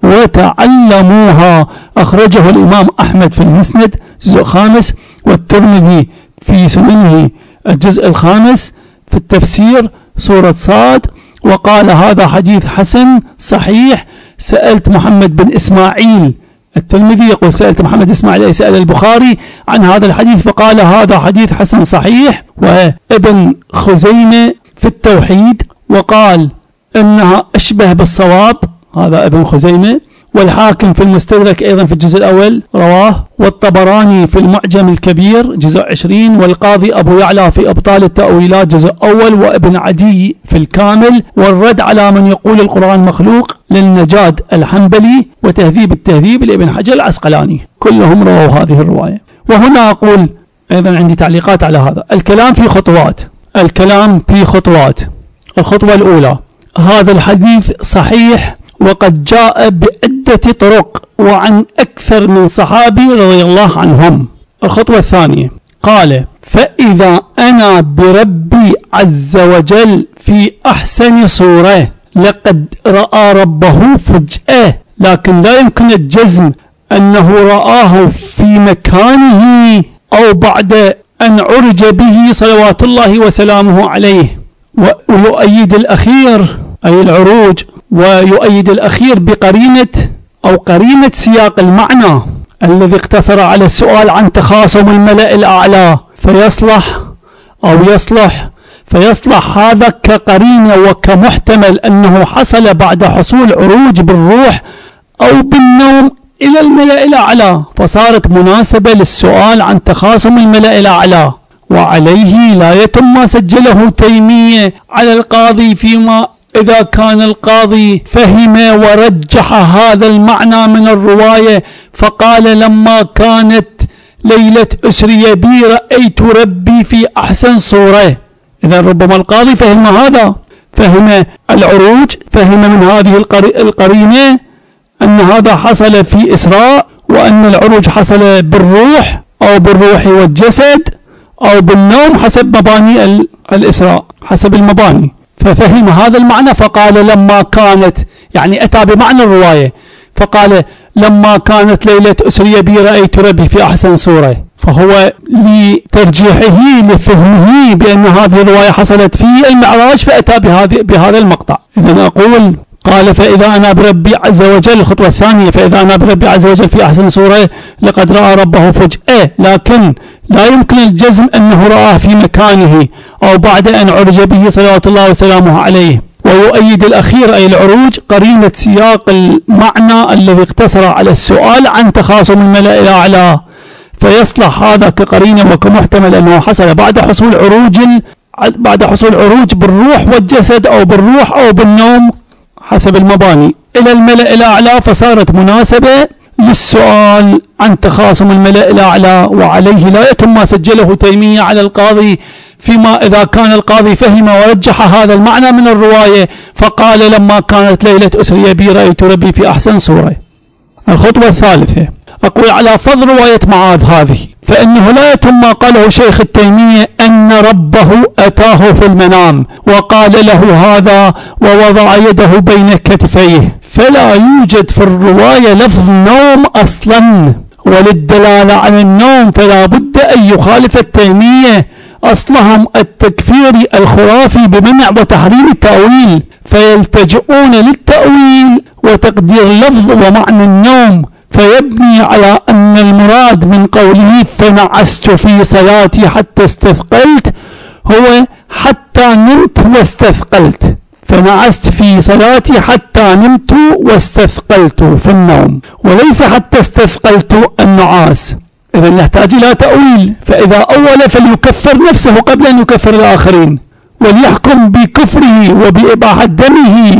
وتعلموها. أخرجه الإمام أحمد في المسند الجزء الخامس، والترمذي في سننه الجزء الخامس في التفسير سورة صاد، وقال هذا حديث حسن صحيح. سألت محمد بن إسماعيل، الترمذي يقول سألت محمد إسماعيل سأل البخاري عن هذا الحديث فقال هذا حديث حسن صحيح. وابن خزيمة في التوحيد وقال إنها أشبه بالصواب، هذا ابن خزيمة. والحاكم في المستدرك أيضا في الجزء الأول رواه، والطبراني في المعجم الكبير جزء عشرين، والقاضي أبو يعلى في أبطال التأويلات جزء أول، وابن عدي في الكامل، والرد على من يقول القرآن مخلوق للنجاد الحنبلي، وتهذيب التهذيب لابن حجر العسقلاني، كلهم رووا هذه الرواية. وهنا أقول أيضا عندي تعليقات على هذا الكلام في خطوات. الكلام في خطوات. الخطوة الأولى هذا الحديث صحيح وقد جاء بعدة طرق وعن أكثر من صحابي رضي الله عنهم. الخطوة الثانية قال فإذا أنا بربي عز وجل في أحسن صورة، لقد رأى ربه فجأة، لكن لا يمكن الجزم أنه رآه في مكانه أو بعد أن عرج به صلوات الله وسلامه عليه، ويؤيد الأخير أي العروج، ويؤيد الأخير بقرينة أو قرينة سياق المعنى الذي اقتصر على السؤال عن تخاصم الملأ الأعلى، فيصلح أو يصلح فيصلح هذا كقرينة وكمحتمل أنه حصل بعد حصول عروج بالروح أو بالنوم إلى الملأ الأعلى، فصارت مناسبة للسؤال عن تخاصم الملأ الأعلى. وعليه لا يتم ما سجله تيمية على القاضي فيما إذا كان القاضي فهم ورجح هذا المعنى من الرواية فقال لما كانت ليلة أسري بي رأيت ربي في أحسن صورة. إذا ربما القاضي فهم هذا، فهم العروج، فهم من هذه القرينة أن هذا حصل في إسراء، وأن العروج حصل بالروح أو بالروح والجسد أو بالنوم حسب مباني الإسراء، حسب المباني، ففهم هذا المعنى فقال لما كانت، يعني أتى بمعنى الرواية فقال لما كانت ليلة أسري بي رأيت ربي في أحسن صورة، فهو لترجيحه لفهمه بأن هذه الرواية حصلت في المعراج فأتى بهذا المقطع. إذا أقول قال فإذا أنا بربي عز وجل، الخطوة الثانية، فإذا أنا بربي عز وجل في أحسن صورة لقد رأى ربه فجأة، لكن لا يمكن الجزم أنه رآه في مكانه أو بعد أن عرج به صلوات الله وسلامه عليه. ويؤيد الأخير أي العروج قرينة سياق المعنى الذي اقتصر على السؤال عن تخاصم الملأ الأعلى، فيصلح هذا كقرينة وكمحتمل أنه حصل بعد حصول عروج بعد حصول عروج بالروح والجسد أو بالروح أو بالنوم حسب المباني إلى الملأ الأعلى، فصارت مناسبة للسؤال عن تخاصم الملأ الأعلى. وعليه لا يتم ما سجله تيمية على القاضي فيما إذا كان القاضي فهم ورجح هذا المعنى من الرواية فقال لما كانت ليلة أسري بي رأيت ربي في أحسن صورة. الخطوة الثالثة، أقول على فضل رواية معاذ هذه، فإنه لا يتم ما قاله شيخ التيمية أن ربه أتاه في المنام وقال له هذا ووضع يده بين كتفيه، فلا يوجد في الرواية لفظ نوم أصلا، وللدلالة على النوم فلا بد أن يخالف التيمية أصلهم التكفيري الخرافي بمنع وتحريم التأويل، فيلتجئون للتأويل وتقدير لفظ ومعنى النوم، فيبني على أن المراد من قوله فنعست في صلاتي حتى استثقلت هو حتى نمت واستثقلت، فنعست في صلاتي حتى نمت واستثقلت في النوم، وليس حتى استثقلت النعاس. إذا يحتاج إلى تأويل، فإذا أول فليكفر نفسه قبل أن يكفر الآخرين، وليحكم بكفره وبإباحة دمه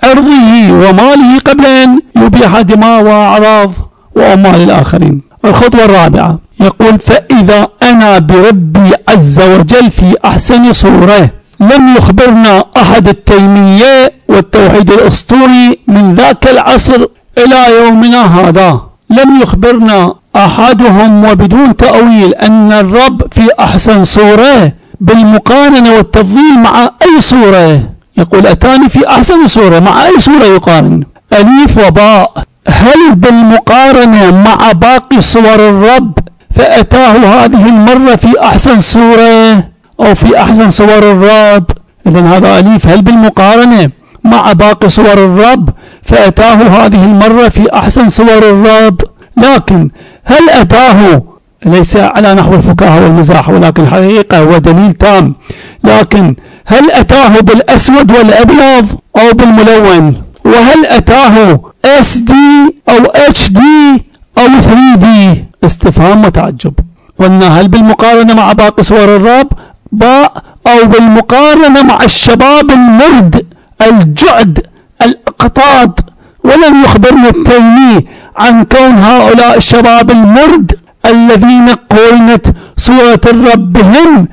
وعرضه وماله قبل أن يبيح دماء وأعراض وأموال الآخرين. الخطوة الرابعة، يقول فإذا أنا بربي عز وجل في أحسن صورة. لم يخبرنا أحد التيمية والتوحيد الأسطوري من ذاك العصر إلى يومنا هذا، لم يخبرنا أحدهم وبدون تأويل أن الرب في أحسن صورة بالمقارنة والتفضيل مع أي صورة. يقول أتاني في أحسن صورة، مع أي صورة يقارن؟ أليف وباء، هل بالمقارنة مع باقي صور الرب فأتاه هذه المرة في أحسن صورة أو في أحسن صور الرب؟ إذن هذا أليف، هل بالمقارنة مع باقي صور الرب فأتاه هذه المرة في أحسن صور الرب؟ لكن هل أتاه، ليس على نحو الفكاهة والمزاح ولكن حقيقة ودليل تام، لكن هل أتاه بالأسود والأبيض أو بالملون؟ وهل أتاه اس دي أو اتش دي أو ثري دي؟ استفهام وتعجب. قلنا هل بالمقارنة مع باقي صور الرب؟ باء، أو بالمقارنة مع الشباب المرد الجعد الأقطاط. ولم يخبرنا التيمي عن كون هؤلاء الشباب المرد الذين قرنت صورة الرب بهم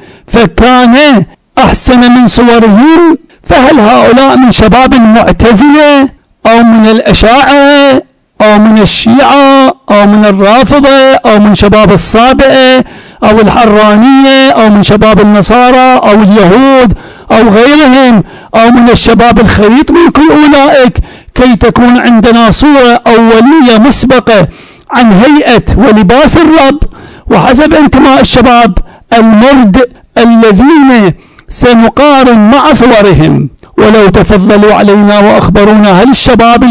فكان أحسن من صورهم، فهل هؤلاء من شباب المعتزلة أو من الأشاعرة أو من الشيعة أو من الرافضة أو من شباب الصابئة أو الحرانية أو من شباب النصارى أو اليهود أو غيرهم أو من الشباب الخليط من كل أولئك كي تكون عندنا صورة أولية مسبقة عن هيئة ولباس الرب وحسب انتماء الشباب المرد الذين سنقارن مع صورهم، ولو تفضلوا علينا وأخبرونا هل الشباب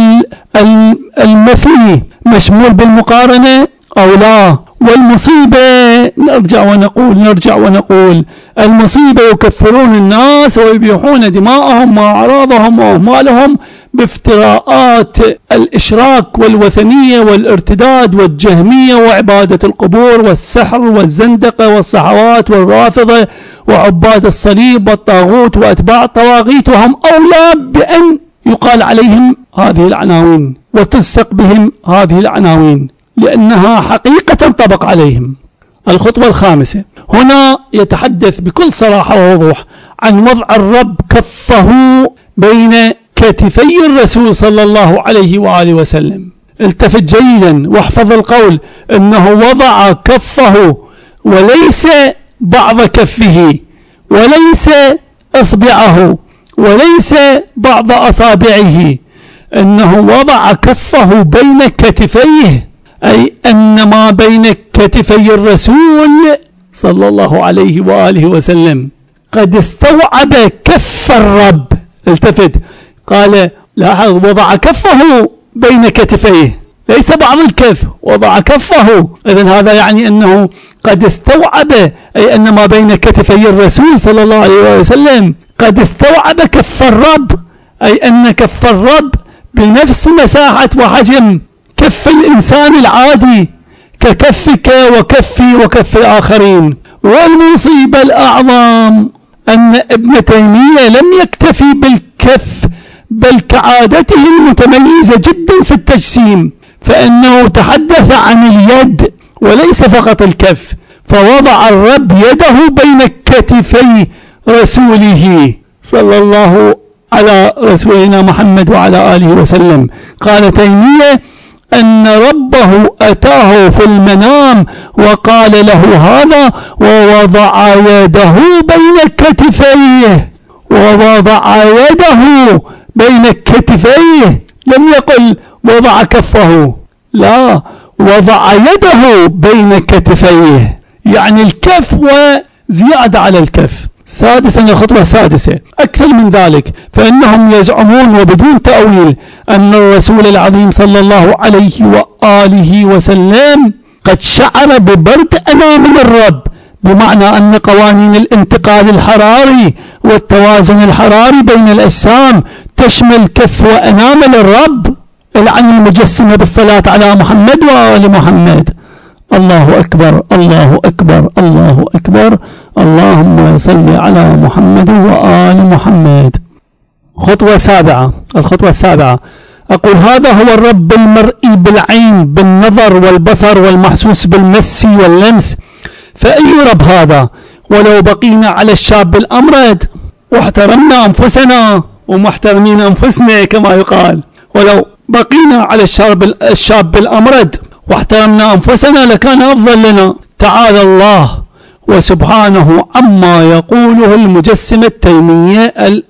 المثلي مشمول بالمقارنة أو لا؟ والمصيبة نرجع ونقول نرجع ونقول المصيبة يكفرون الناس ويبيحون دماءهم وأعراضهم وأموالهم بافتراءات الإشراك والوثنية والارتداد والجهمية وعبادة القبور والسحر والزندقة والصحوات والرافضة وعباد الصليب والطاغوت وأتباع الطواغيت، وهم أولى بأن يقال عليهم هذه العناوين وتلصق بهم هذه العناوين لأنها حقيقة تنطبق عليهم. الخطوة الخامسة، هنا يتحدث بكل صراحة ووضوح عن وضع الرب كفه بين كتفي الرسول صلى الله عليه وآله وسلم. التفت جيدا واحفظ القول انه وضع كفه وليس بعض كفه وليس اصبعه وليس بعض اصابعه، انه وضع كفه بين كتفيه، اي ان ما بين كتفي الرسول صلى الله عليه وآله وسلم قد استوعب كف الرب. التفت قال لاحظ وضع كفه بين كتفيه ليس بعض الكف، وضع كفه، إذن هذا يعني أنه قد استوعب، أي أن ما بين كتفي الرسول صلى الله عليه وسلم قد استوعب كف الرب، أي أن كف الرب بنفس مساحة وحجم كف الإنسان العادي ككفك وكفي وكف الآخرين. والمصيبة الأعظم أن ابن تيمية لم يكتفي بالكف بل كعادته المتميزة جدا في التجسيم، فإنه تحدث عن اليد وليس فقط الكف، فوضع الرب يده بين كتفي رسوله صلى الله على رسولنا محمد وعلى آله وسلم. قال تيمية أن ربه أتاه في المنام وقال له هذا ووضع يده بين كتفيه، ووضع يده بين كتفيه، لم يقل وضع كفه، لا، وضع يده بين كتفيه، يعني الكف وزيادة على الكف. سادسا، الخطوة السادسة، أكثر من ذلك، فإنهم يزعمون وبدون تأويل أن الرسول العظيم صلى الله عليه وآله وسلم قد شعر ببرد أنامل الرب، بمعنى أن قوانين الانتقال الحراري والتوازن الحراري بين الأجسام تشمل كف وأنامل الرب، العن المجسمة بالصلاة على محمد وآل محمد. الله أكبر الله أكبر الله أكبر، اللهم صل على محمد وآل محمد. خطوة سابعة، الخطوة السابعة، أقول هذا هو الرب المرئي بالعين بالنظر والبصر والمحسوس بالمس واللمس، فأي رب هذا؟ ولو بقينا على الشاب الأمرد واحترمنا أنفسنا ومحترمين أنفسنا كما يقال، ولو بقينا على الشاب الشاب الأمرد واحترمنا أنفسنا لكان أفضل لنا. تعالى الله وسبحانه عما يقوله المجسم التيمية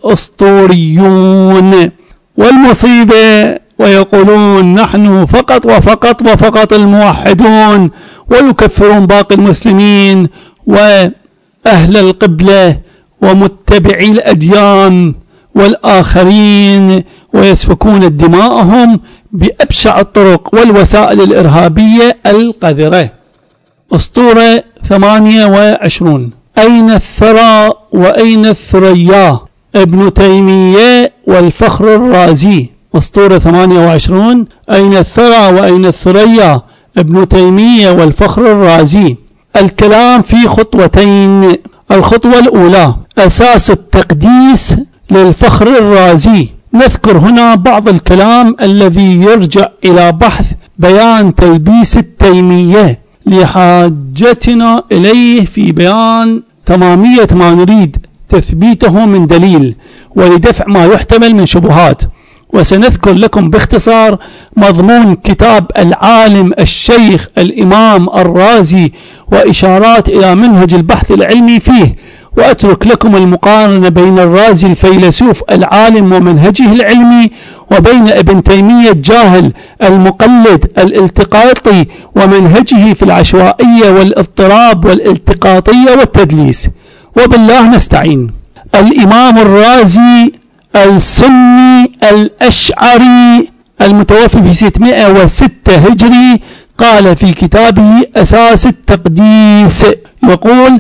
الأسطوريون. والمصيبة ويقولون نحن فقط وفقط وفقط الموحدون، ويكفرون باقي المسلمين وأهل القبلة ومتبعي الأديان والآخرين، ويسفكون دماءهم بأبشع الطرق والوسائل الإرهابية القذرة. أسطورة ثمانية وعشرون، أين الثرى وأين الثريا؟ ابن تيمية والفخر الرازي. أسطورة ثمانية وعشرون، أين الثرى وأين الثريا؟ ابن تيمية والفخر الرازي. الكلام في خطوتين. الخطوة الأولى أساس التقديس للفخر الرازي. نذكر هنا بعض الكلام الذي يرجع إلى بحث بيان تلبيس التيمية لحاجتنا إليه في بيان تمامية ما نريد تثبيته من دليل ولدفع ما يحتمل من شبهات. وسنذكر لكم باختصار مضمون كتاب العالم الشيخ الإمام الرازي وإشارات إلى منهج البحث العلمي فيه، وأترك لكم المقارنة بين الرازي الفيلسوف العالم ومنهجه العلمي وبين ابن تيمية الجاهل المقلد الالتقاطي ومنهجه في العشوائية والاضطراب والالتقاطية والتدليس. وبالله نستعين. الإمام الرازي السني الأشعري المتوفي في ستمائة وستة هجري قال في كتابه أساس التقديس، يقول: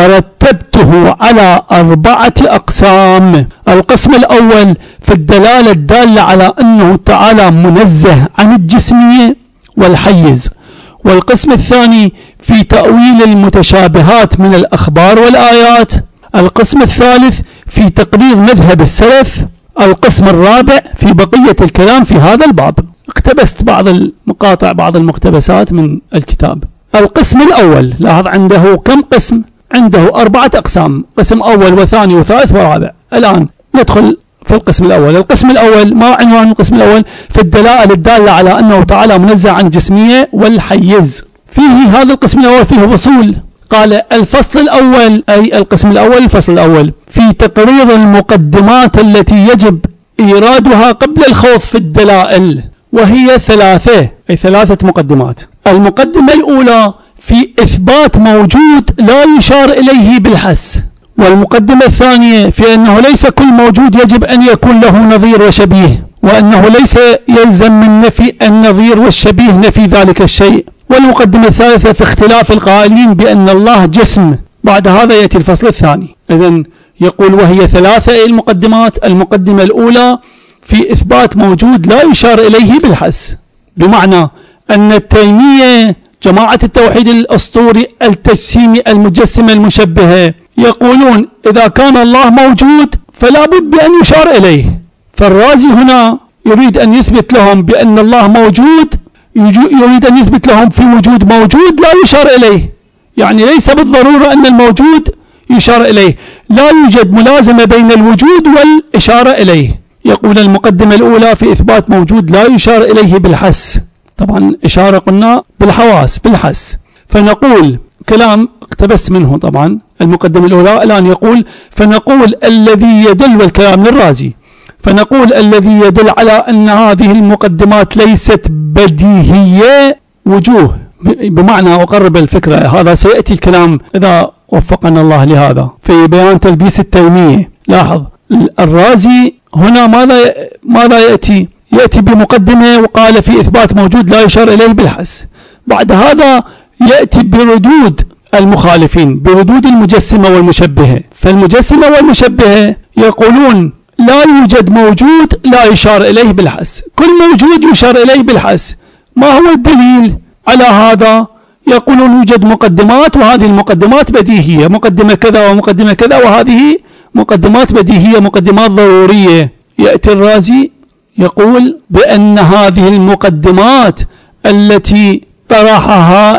ورتبته على أربعة أقسام. القسم الأول في الدلالة الدالة على أنه تعالى منزه عن الجسمية والحيز. والقسم الثاني في تأويل المتشابهات من الأخبار والآيات. القسم الثالث في تقرير مذهب السلف. القسم الرابع في بقية الكلام في هذا الباب. اقتبست بعض المقاطع، بعض المقتبسات من الكتاب. القسم الأول، لاحظ عنده كم قسم؟ عنده أربعة أقسام، قسم أول وثاني وثالث ورابع. الآن ندخل في القسم الأول. القسم الأول، ما عنوان القسم الأول؟ في الدلائل الدالة على أنه تعالى منزه عن الجسمية والحيز. فيه هذا القسم الأول فيه فصول. قال: الفصل الأول، أي القسم الأول الفصل الأول في تقرير المقدمات التي يجب إيرادها قبل الخوض في الدلائل، وهي ثلاثة، أي ثلاثة مقدمات. المقدمة الأولى في إثبات موجود لا يشار إليه بالحس. والمقدمة الثانية في أنه ليس كل موجود يجب أن يكون له نظير وشبيه، وأنه ليس يلزم من نفي النظير والشبيه نفي ذلك الشيء. والمقدمة الثالثة في اختلاف القائلين بأن الله جسم. بعد هذا يأتي الفصل الثاني. إذن يقول: وهي ثلاثة المقدمات. المقدمة الأولى في إثبات موجود لا يشار إليه بالحس، بمعنى أن التيمية جماعة التوحيد الأسطوري التجسيمي المجسم المشبهة يقولون إذا كان الله موجود فلا بد بأن يشار إليه. فالرازي هنا يريد أن يثبت لهم بأن الله موجود، يريد أن يثبت لهم في وجود موجود لا يشار إليه، يعني ليس بالضرورة أن الموجود يشار إليه، لا يوجد ملازمة بين الوجود والإشارة إليه. يقول: المقدمة الأولى في إثبات موجود لا يشار إليه بالحس. طبعا إشارة قلنا بالحواس بالحس. فنقول كلام اقتبس منه طبعا المقدمة الأولى. الآن يقول: فنقول الذي يدل، والكلام للرازي، فنقول الذي يدل على أن هذه المقدمات ليست بديهية وجوه، بمعنى أقرب الفكرة، هذا سيأتي الكلام إذا وفقنا الله لهذا في بيان تلبيس التيمية. لاحظ الرازي هنا ماذا ماذا يأتي؟ يأتي بمقدمة وقال في إثبات موجود لا يشار إليه بالحس. بعد هذا يأتي بردود المخالفين، بردود المجسمة والمشبهة. فالمجسمة والمشبهة يقولون لا يوجد موجود لا يشار إليه بالحس، كل موجود يشار إليه بالحس. ما هو الدليل على هذا؟ يقولون يوجد مقدمات وهذه المقدمات بديهية، مقدمة كذا ومقدمة كذا، وهذه مقدمات بديهية، مقدمات ضرورية. يأتي الرازي يقول بأن هذه المقدمات التي طرحها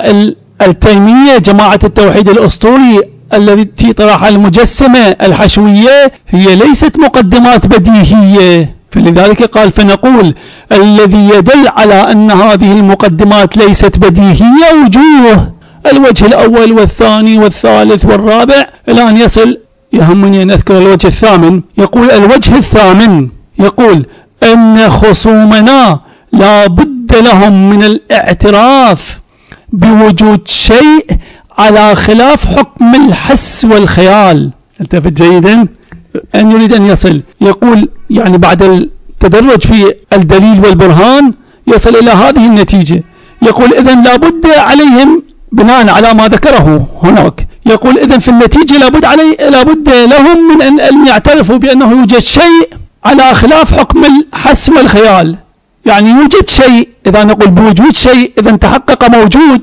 التيمية جماعة التوحيد الأسطوري التي طرحها المجسمة الحشوية هي ليست مقدمات بديهية. فلذلك قال: فنقول الذي يدل على أن هذه المقدمات ليست بديهية وجوه. الوجه الأول والثاني والثالث والرابع، الآن يصل، يهمني أن أذكر الوجه الثامن. يقول الوجه الثامن يقول أن خصومنا لا بد لهم من الاعتراف بوجود شيء على خلاف حكم الحس والخيال. التفت جيدا، أن يريد أن يصل، يقول يعني بعد التدرج في الدليل والبرهان يصل إلى هذه النتيجة. يقول إذن لابد عليهم بناء على ما ذكره هناك، يقول إذن في النتيجة لابد علي لابد لهم من أن, أن يعترفوا بأنه يوجد شيء على خلاف حكم الحس والخيال. يعني يوجد شيء، إذا نقول بوجود شيء إذن تحقق موجود،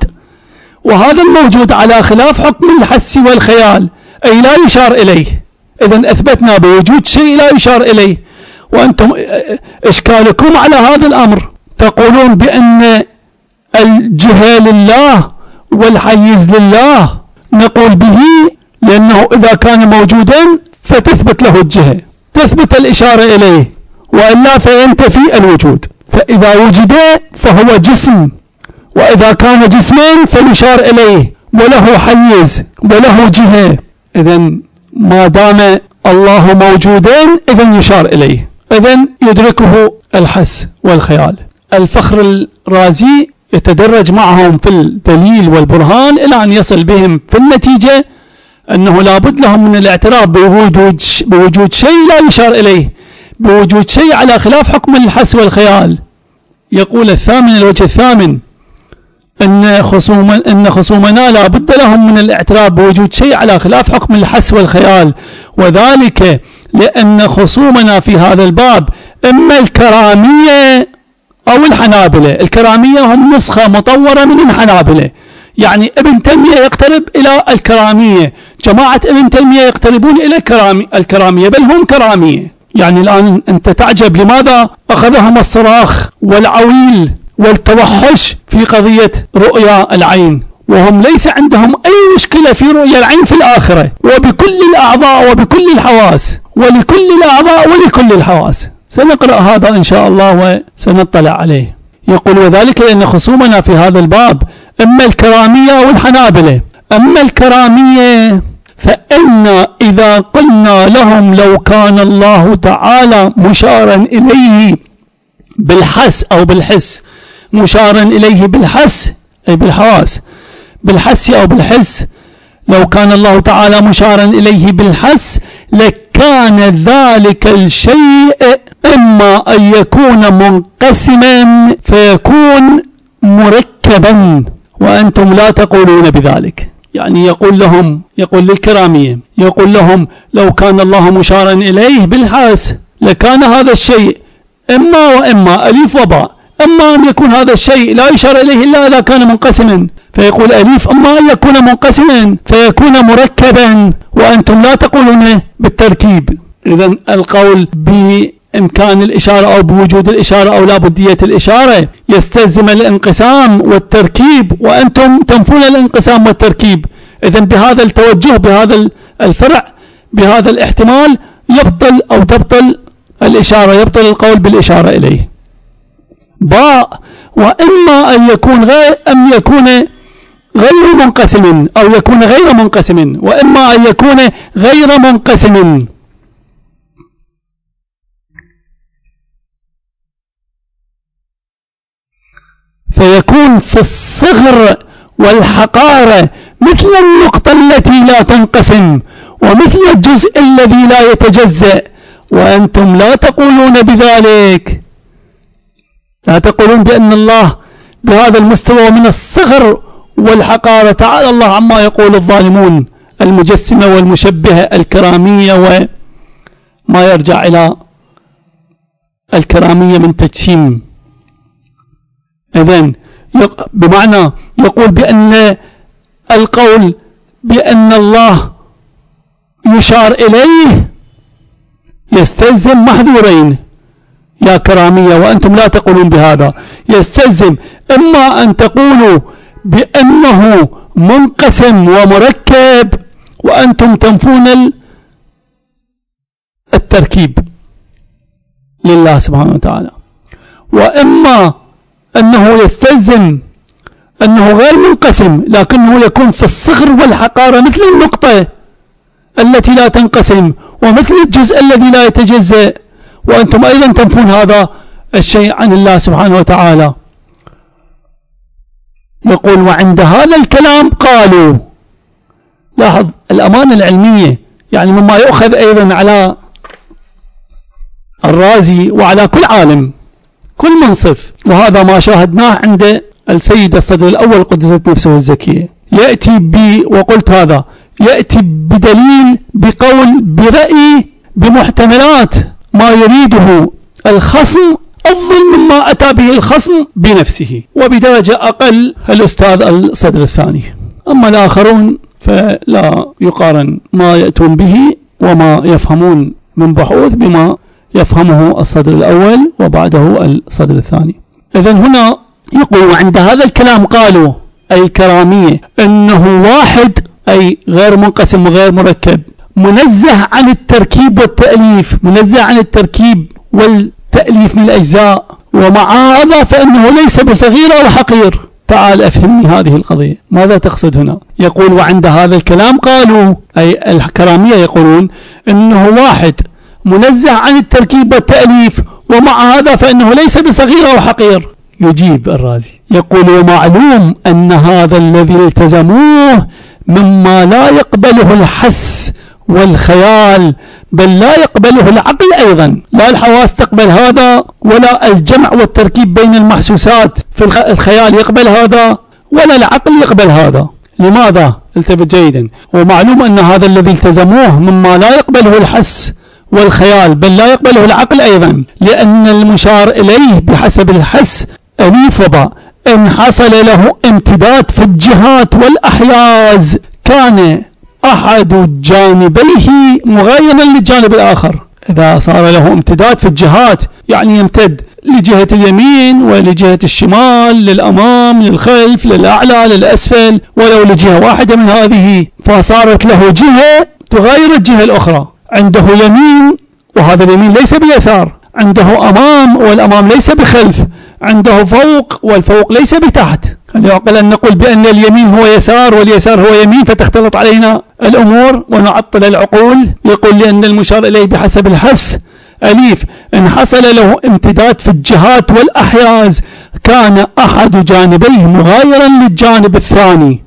وهذا الموجود على خلاف حكم الحس والخيال أي لا يشار إليه. إذن أثبتنا بوجود شيء لا يشار إليه. وأنتم إشكالكم على هذا الأمر تقولون بأن الجهة لله والحيز لله. نقول به لأنه إذا كان موجودا فتثبت له الجهة، تثبت الإشارة إليه، وإلا فينتفي الوجود. فإذا وجد فهو جسم، وإذا كان جسما فيشار إليه وله حيز وله جهة. إذن ما دام الله موجودا إذن يشار إليه، إذن يدركه الحس والخيال. الفخر الرازي يتدرج معهم في الدليل والبرهان إلى أن يصل بهم في النتيجة أنه لابد لهم من الاعتراف بوجود بوجود شيء لا يشار إليه، بوجود شيء على خلاف حكم الحس والخيال. يقول الثامن، الوجه الثامن، أن خصوم أن خصومنا لا بد لهم من الاعتراف بوجود شيء على خلاف حكم الحس والخيال، وذلك لأن خصومنا في هذا الباب إما الكرامية أو الحنابلة. الكرامية هم نسخة مطورة من الحنابلة، يعني ابن تيمية يقترب إلى الكرامية، جماعة ابن تيمية يقتربون إلى الكرامية، بل هم كرامية. يعني الآن أنت تعجب لماذا أخذهم الصراخ والعويل والتوحش في قضية رؤيا العين، وهم ليس عندهم أي مشكلة في رؤيا العين في الآخرة، وبكل الأعضاء وبكل الحواس، ولكل الأعضاء ولكل الحواس. سنقرأ هذا إن شاء الله وسنطلع عليه. يقول وذلك لأن خصومنا في هذا الباب إما الكرامية أو الحنابلة. أما الكرامية فإن إذا قلنا لهم لو كان الله تعالى مشارا إليه بالحس أو بالحس، مشارا إليه بالحس أي بالحواس، بالحس أو بالحس، لو كان الله تعالى مشارا إليه بالحس لكان ذلك الشيء إما أن يكون منقسما فيكون مركبا، وأنتم لا تقولون بذلك. يعني يقول لهم، يقول للكرامية، يقول لهم لو كان الله مشارا إليه بالحس لكان هذا الشيء إما وإما، أليف وباء، أما أن يكون هذا الشيء لا يشار إليه إلا إذا كان منقسما، فيقول أليف، أما أن يكون منقسما فيكون مركبا، وأنتم لا تقولون بالتركيب. إذن القول بإمكان الإشارة أو بوجود الإشارة أو لا بدية الإشارة يستلزم الانقسام والتركيب، وأنتم تنفون الانقسام والتركيب. إذن بهذا التوجه، بهذا الفرع، بهذا الاحتمال يبطل أو تبطل الإشارة، يبطل القول بالإشارة إليه. باء، وإما أن يكون غير أن يكون غير منقسم أو يكون غير منقسم، وإما أن يكون غير منقسم. فيكون في الصغر والحقارة مثل النقطة التي لا تنقسم، ومثل الجزء الذي لا يتجزأ، وأنتم لا تقولون بذلك، لا تقولون بأن الله بهذا المستوى من الصغر والحقارة. تعالى الله عما يقول الظالمون المجسمة والمشبهة الكرامية وما يرجع إلى الكرامية من تجسيم. إذن بمعنى يقول بأن القول بأن الله يشار إليه يستلزم محذورين يا كرامية، وأنتم لا تقولون بهذا. يستلزم إما أن تقولوا بأنه منقسم ومركب، وأنتم تنفون التركيب لله سبحانه وتعالى، وإما أنه يستلزم أنه غير منقسم لكنه يكون في الصغر والحقارة مثل النقطة التي لا تنقسم، ومثل الجزء الذي لا يتجزأ، وأنتم أيضا تنفون هذا الشيء عن الله سبحانه وتعالى. يقول وعند هذا الكلام قالوا. لاحظ الأمانة العلمية، يعني مما يؤخذ أيضا على الرازي وعلى كل عالم كل منصف، وهذا ما شاهدناه عند السيد الصدر الأول قدست نفسه الزكية. يأتي ب وقلت هذا يأتي بدليل بقول برأي بمحتملات ما يريده الخصم أفضل مما أتى به الخصم بنفسه، وبدرجة أقل الأستاذ الصدر الثاني. أما الآخرون فلا يقارن ما يأتون به وما يفهمون من بحوث بما يفهمه الصدر الأول وبعده الصدر الثاني. إذن هنا يقول وعند هذا الكلام قالوا أي الكرامية أنه واحد أي غير منقسم وغير مركب، منزه عن التركيب والتأليف، منزه عن التركيب والتأليف من الأجزاء، ومع هذا فإنه ليس بصغير أو حقير. تعال أفهمني هذه القضية، ماذا تقصد هنا؟ يقول وعند هذا الكلام قالوا أي الكرامية يقولون أنه واحد منزه عن التركيب والتأليف، ومع هذا فإنه ليس بصغير أو حقير. يجيب الرازي يقول ومعلوم أن هذا الذي التزموه مما لا يقبله الحس والخيال، بل لا يقبله العقل أيضا. لا الحواس تقبل هذا، ولا الجمع والتركيب بين المحسوسات في الخيال يقبل هذا، ولا العقل يقبل هذا. لماذا؟ التفت جيدا. ومعلوم أن هذا الذي التزموه مما لا يقبله الحس والخيال، بل لا يقبله العقل أيضا، لأن المشار إليه بحسب الحس أليف وباء إن حصل له امتداد في الجهات والأحياز كان أحد جانبيه مغايرا للجانب الآخر. إذا صار له امتداد في الجهات يعني يمتد لجهة اليمين ولجهة الشمال، للأمام للخلف للأعلى للأسفل، ولو لجهة واحدة من هذه، فصارت له جهة تغاير الجهة الأخرى. عنده يمين وهذا اليمين ليس بيسار، عنده أمام والأمام ليس بخلف، عنده فوق والفوق ليس بتحت. هل يعقل أن نقول بأن اليمين هو يسار واليسار هو يمين فتختلط علينا الأمور ونعطل العقول؟ يقول لأن المشار إليه بحسب الحس أليف إن حصل له امتداد في الجهات والأحياز كان أحد جانبيه مغايرا للجانب الثاني.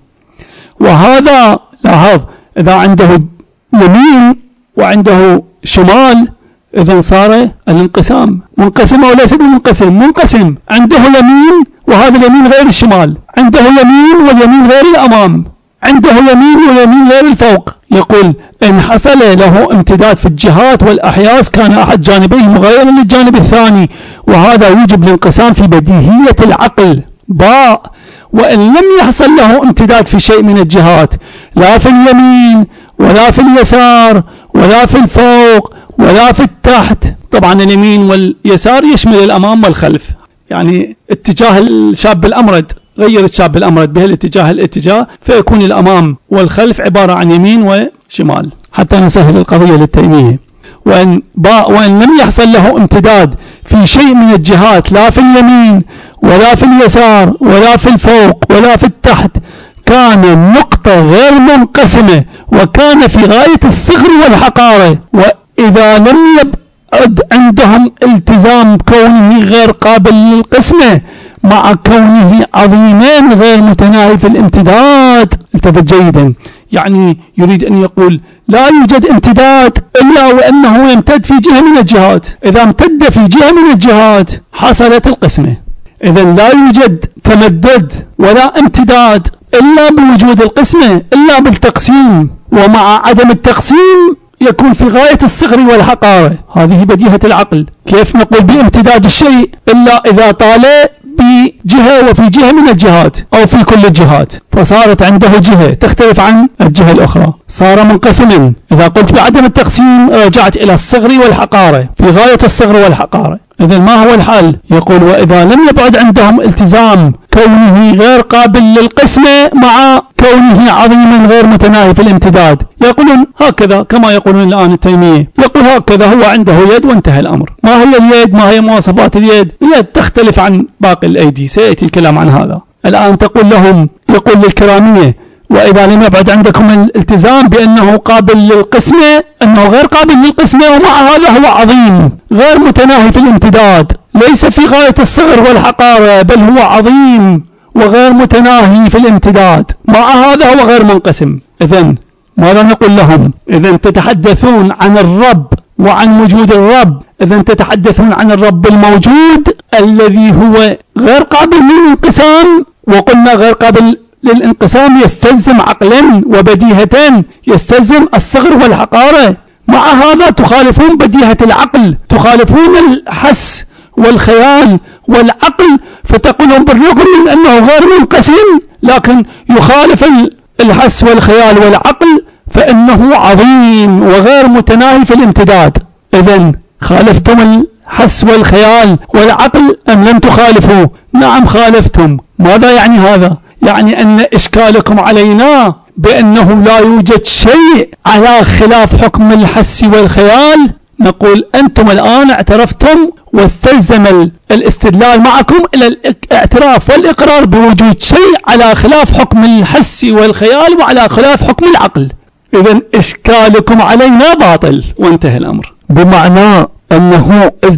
وهذا لاحظ إذا عنده يمين وعنده شمال إذن صار الانقسام منقسم أو ليس بمنقسم؟ منقسم. عنده يمين وهذا اليمين غير الشمال، عنده يمين واليمين غير الأمام، عنده يمين واليمين غير الفوق. يقول إن حصل له امتداد في الجهات والأحياز كان أحد جانبيه مغايرا للجانب الثاني، وهذا يوجب الانقسام في بديهية العقل. باء وإن لم يحصل له امتداد في شيء من الجهات، لا في اليمين ولا في اليسار ولا في الفوق ولا في التحت. طبعا اليمين واليسار يشمل الأمام والخلف، يعني اتجاه الشاب الأمرد غير الشاب الأمرد به الاتجاه الاتجاه، فيكون الأمام والخلف عبارة عن يمين وشمال حتى نسهل القضية للتيمية. وإن باء وإن لم يحصل له امتداد في شيء من الجهات، لا في اليمين ولا في اليسار ولا في الفوق ولا في التحت، كان نقطة غير منقسمة وكان في غاية الصغر والحقارة. وإذا لم يبعد عندهم التزام كونه غير قابل للقسمة مع كونه عظيمين غير متناهي في الامتداد. التفت جيدا، يعني يريد أن يقول لا يوجد امتداد إلا وأنه يمتد في جهة من الجهات. إذا امتد في جهة من الجهات حصلت القسمة. إذا لا يوجد تمدد ولا امتداد إلا بوجود القسمة، إلا بالتقسيم، ومع عدم التقسيم يكون في غاية الصغر والحقارة. هذه بديهة العقل. كيف نقول بامتداد الشيء إلا إذا طال بجهة وفي جهة من الجهات أو في كل الجهات، فصارت عنده جهة تختلف عن الجهة الأخرى، صار منقسما. إذا قلت بعدم التقسيم رجعت إلى الصغر والحقارة، في غاية الصغر والحقارة. إذن ما هو الحل؟ يقول وإذا لم يبعد عندهم التزام كونه غير قابل للقسمة مع كونه عظيما غير متناهي في الامتداد، يقولون هكذا كما يقولون الآن التيمية، يقول هكذا هو عنده يد وانتهى الأمر. ما هي اليد؟ ما هي مواصفات اليد؟ اليد تختلف عن باقي الأيدي، سيأتي الكلام عن هذا. الآن تقول لهم، يقول للكرامية وإذا لم يبعد عندكم الالتزام بأنه قابل للقسمة، أنه غير قابل للقسمة ومع هذا هو عظيم غير متناهي في الامتداد، ليس في غاية الصغر والحقارة بل هو عظيم وغير متناهي في الامتداد، مع هذا هو غير منقسم. إذن ماذا نقول لهم؟ إذن تتحدثون عن الرب وعن وجود الرب، إذن تتحدثون عن الرب الموجود الذي هو غير قابل للانقسام، وقلنا غير قابل للانقسام يستلزم عقلا وبديهة، يستلزم الصغر والحقارة. مع هذا تخالفون بديهة العقل، تخالفون الحس والخيال والعقل، فتقولون بالرغم من أنه غير منقسم لكن يخالف الحس والخيال والعقل فإنه عظيم وغير متناهي في الامتداد. إذن خالفتم الحس والخيال والعقل أم لم تخالفوا؟ نعم خالفتم. ماذا يعني هذا؟ يعني أن إشكالكم علينا بأنه لا يوجد شيء على خلاف حكم الحس والخيال. نقول أنتم الآن اعترفتم واستلزم الاستدلال معكم إلى الاعتراف والإقرار بوجود شيء على خلاف حكم الحس والخيال وعلى خلاف حكم العقل. إذن إشكالكم علينا باطل وانتهى الأمر. بمعنى أنه إذ لو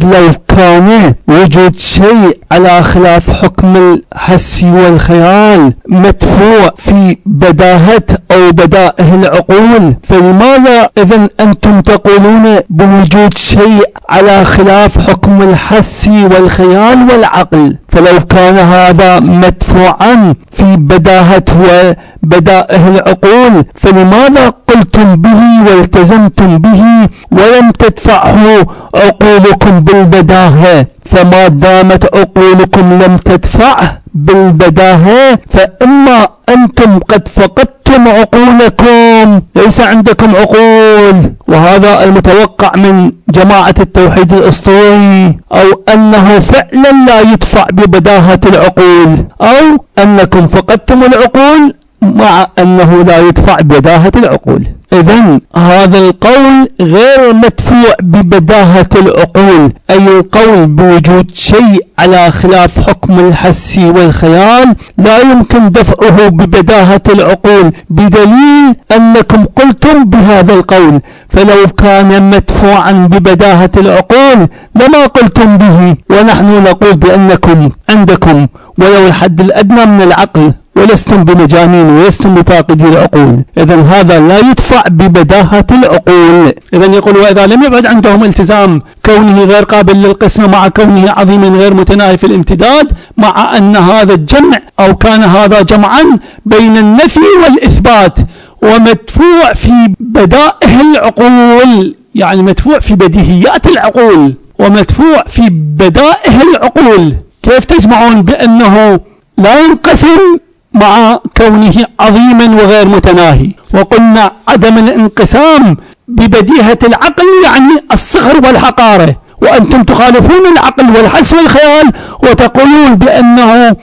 كان وجود شيء على خلاف حكم الحس والخيال مدفوع في بداهة أو بدائه العقول، فلماذا إذن أنتم تقولون بوجود شيء على خلاف حكم الحس والخيال والعقل؟ فلو كان هذا مدفوعا في بداهة وبدائه العقول فلماذا قلتم به والتزمتم به ولم تدفعه عقولكم بالبداهة؟ فما دامت عقولكم لم تدفعه بالبداهة فإما أنتم قد فقدتم عقولكم، ليس عندكم عقول، وهذا المتوقع من جماعة التوحيد الأسطوري، أو أنه فعلا لا يدفع ببداهة العقول، أو أنكم فقدتم العقول مع أنه لا يدفع ببداهة العقول. إذن هذا القول غير مدفوع ببداهة العقول، أي القول بوجود شيء على خلاف حكم الحس والخيال لا يمكن دفعه ببداهة العقول، بدليل أنكم قلتم بهذا القول، فلو كان مدفوعا ببداهة العقول لما قلتم به، ونحن نقول بأنكم عندكم ولو الحد الأدنى من العقل ولستم بمجانين ولستم بفاقدي العقول، إذن هذا لا يدفع ببداهة العقول. إذن يقول وإذا لم يبعد عندهم التزام كونه غير قابل للقسمة مع كونه عظيم غير متناهي في الامتداد، مع أن هذا الجمع أو كان هذا جمعا بين النفي والإثبات ومدفوع في بدائه العقول، يعني مدفوع في بديهيات العقول ومدفوع في بدائه العقول، كيف تجمعون بأنه لا ينقسم مع كونه عظيما وغير متناهي؟ وقلنا عدم الانقسام ببديهة العقل يعني الصغر والحقارة، وأنتم تخالفون العقل والحس والخيال وتقولون بأنه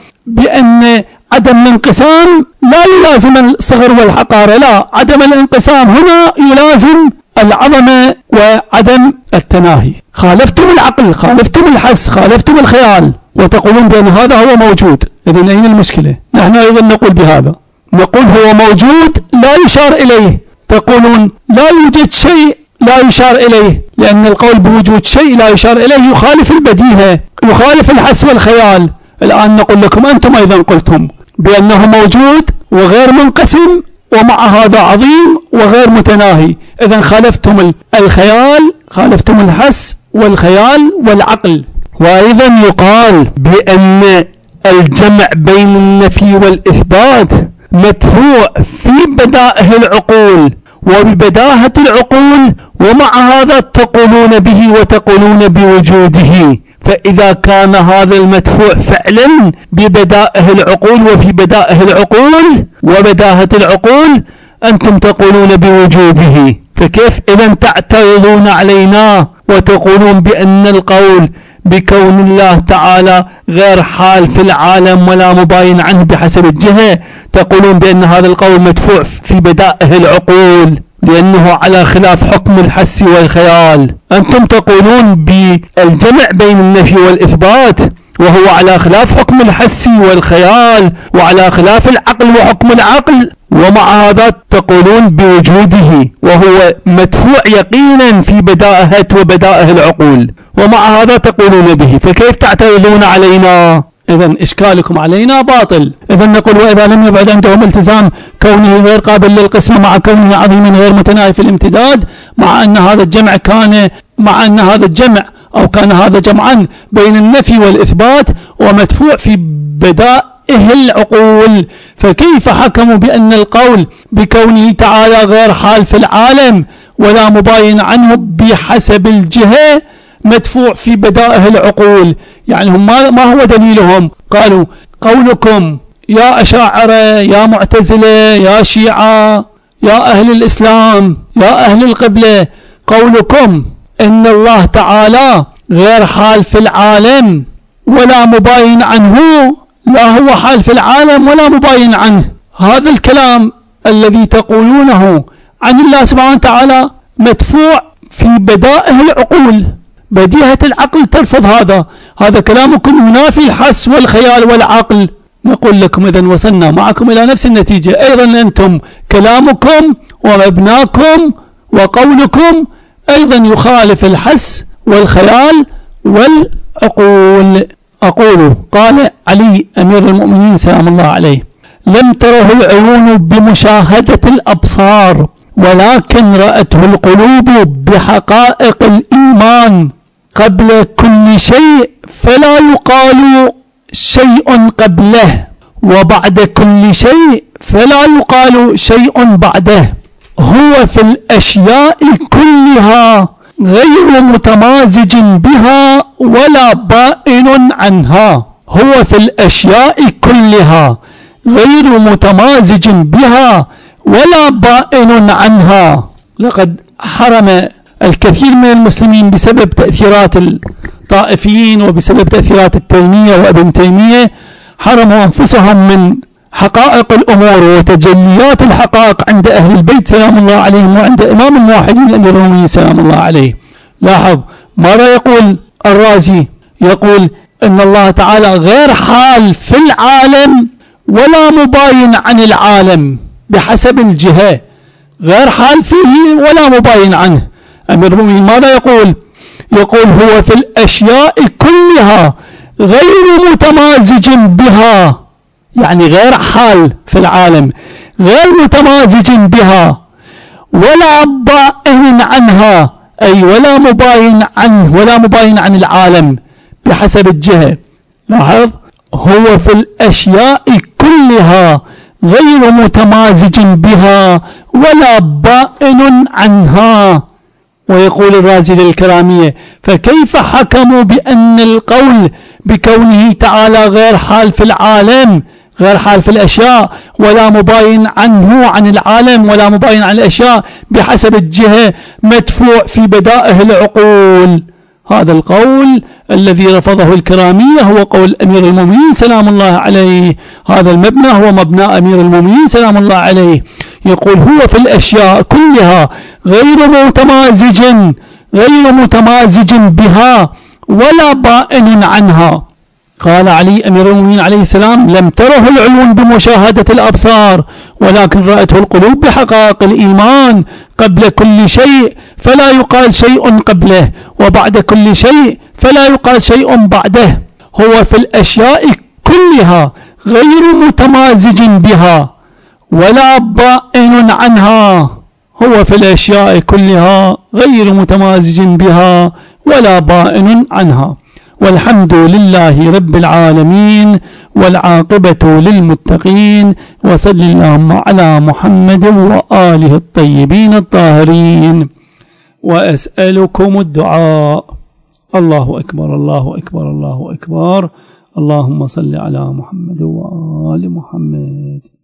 بأن عدم الانقسام لا يلازم الصغر والحقارة، لا، عدم الانقسام هنا يلازم العظمة وعدم التناهي. خالفتم العقل، خالفتم الحس، خالفتم الخيال، وتقولون بأن هذا هو موجود. إذن أين المشكلة؟ نحن أيضا نقول بهذا، نقول هو موجود لا يشار إليه، تقولون لا يوجد شيء لا يشار إليه، لأن القول بوجود شيء لا يشار إليه يخالف البديهة، يخالف الحس والخيال. الآن نقول لكم أنتم أيضا قلتم بأنه موجود وغير منقسم ومع هذا عظيم وغير متناهي، إذن خالفتم الخيال، خالفتم الحس والخيال والعقل. وأيضا يقال بأن الجمع بين النفي والإثبات مدفوع في بدائه العقول وببداهة العقول، ومع هذا تقولون به وتقولون بوجوده، فإذا كان هذا المدفوع فعلا ببدائه العقول وفي بدائه العقول وبداهة العقول أنتم تقولون بوجوده، فكيف إذا تعترضون علينا وتقولون بأن القول بكون الله تعالى غير حال في العالم ولا مباين عنه بحسب الجهة، تقولون بأن هذا القول مدفوع في بدائه العقول لأنه على خلاف حكم الحس والخيال؟ أنتم تقولون بالجمع بين النفي والإثبات وهو على خلاف حكم الحس والخيال وعلى خلاف العقل وحكم العقل، ومع هذا تقولون بوجوده وهو مدفوع يقينا في بدائه وبدائه العقول، ومع هذا تقولون به، فكيف تعترضون علينا؟ إذن إشكالكم علينا باطل. إذن نقول وإذا لم يبعد عندهم التزام كونه غير قابل للقسمة مع كونه عظيم غير متناهي في الامتداد، مع أن هذا الجمع كان مع أن هذا الجمع أو كان هذا جمعا بين النفي والإثبات ومدفوع في بدائه العقول، فكيف حكموا بأن القول بكونه تعالى غير حال في العالم ولا مباين عنه بحسب الجهة مدفوع في بدائه العقول؟ يعني هم ما هو دليلهم؟ قالوا قولكم يا أشاعرة يا معتزلة يا شيعة يا أهل الإسلام يا أهل القبلة، قولكم إن الله تعالى غير حال في العالم ولا مباين عنه، لا هو حال في العالم ولا مباين عنه، هذا الكلام الذي تقولونه عن الله سبحانه وتعالى مدفوع في بدائه العقول، بديهة العقل ترفض هذا، هذا كلامكم ينافي الحس والخيال والعقل. نقول لكم إذن وصلنا معكم إلى نفس النتيجة، أيضا أنتم كلامكم ومبناكم وقولكم أيضا يخالف الحس والخيال والعقول. أقول قال علي أمير المؤمنين سلام الله عليه: لم تره العيون بمشاهدة الأبصار، ولكن رأته القلوب بحقائق الإيمان قبل كل شيء، فلا يقال شيء قبله، وبعد كل شيء فلا يقال شيء بعده. هو في الأشياء كلها غير متمازج بها ولا بائن عنها. هو في الأشياء كلها غير متمازج بها ولا بائن عنها. لقد حرم الكثير من المسلمين بسبب تأثيرات الطائفيين وبسبب تأثيرات التيمية وابن تيمية، حرموا أنفسهم من حقائق الأمور وتجليات الحقائق عند أهل البيت سلام الله عليهم وعند إمام الموحدين أمير المؤمنين سلام الله عليه. لاحظ ماذا يقول الرازي؟ يقول إن الله تعالى غير حال في العالم ولا مباين عن العالم بحسب الجهة، غير حال فيه ولا مباين عنه. أمير المؤمنين ماذا يقول؟ يقول هو في الأشياء كلها غير متمازج بها، يعني غير حال في العالم، غير متمازج بها ولا بائن عنها، أي ولا مباين عنه ولا مباين عن العالم بحسب الجهة. لاحظ هو في الأشياء كلها غير متمازج بها ولا بائن عنها. ويقول الرازي للكرامية: فكيف حكموا بأن القول بكونه تعالى غير حال في العالم، غير حال في الأشياء ولا مباين عنه عن العالم ولا مباين عن الأشياء بحسب الجهة، مدفوع في بدائه العقول؟ هذا القول الذي رفضه الكرامية هو قول أمير المؤمنين سلام الله عليه. هذا المبنى هو مبنى أمير المؤمنين سلام الله عليه. يقول هو في الأشياء كلها غير متمازج غير متمازج بها ولا بائن عنها. قال علي أمير المؤمنين عليه السلام: لم تره العيون بمشاهدة الأبصار، ولكن رأته القلوب بحقائق الإيمان قبل كل شيء، فلا يقال شيء قبله، وبعد كل شيء فلا يقال شيء بعده. هو في الأشياء كلها غير متمازج بها ولا بائن عنها. هو في الأشياء كلها غير متمازج بها ولا بائن عنها. والحمد لله رب العالمين، والعاقبة للمتقين، وصل اللهم على محمد وآله الطيبين الطاهرين. وأسألكم الدعاء. الله أكبر الله أكبر الله أكبر. اللهم صل على محمد وآل محمد.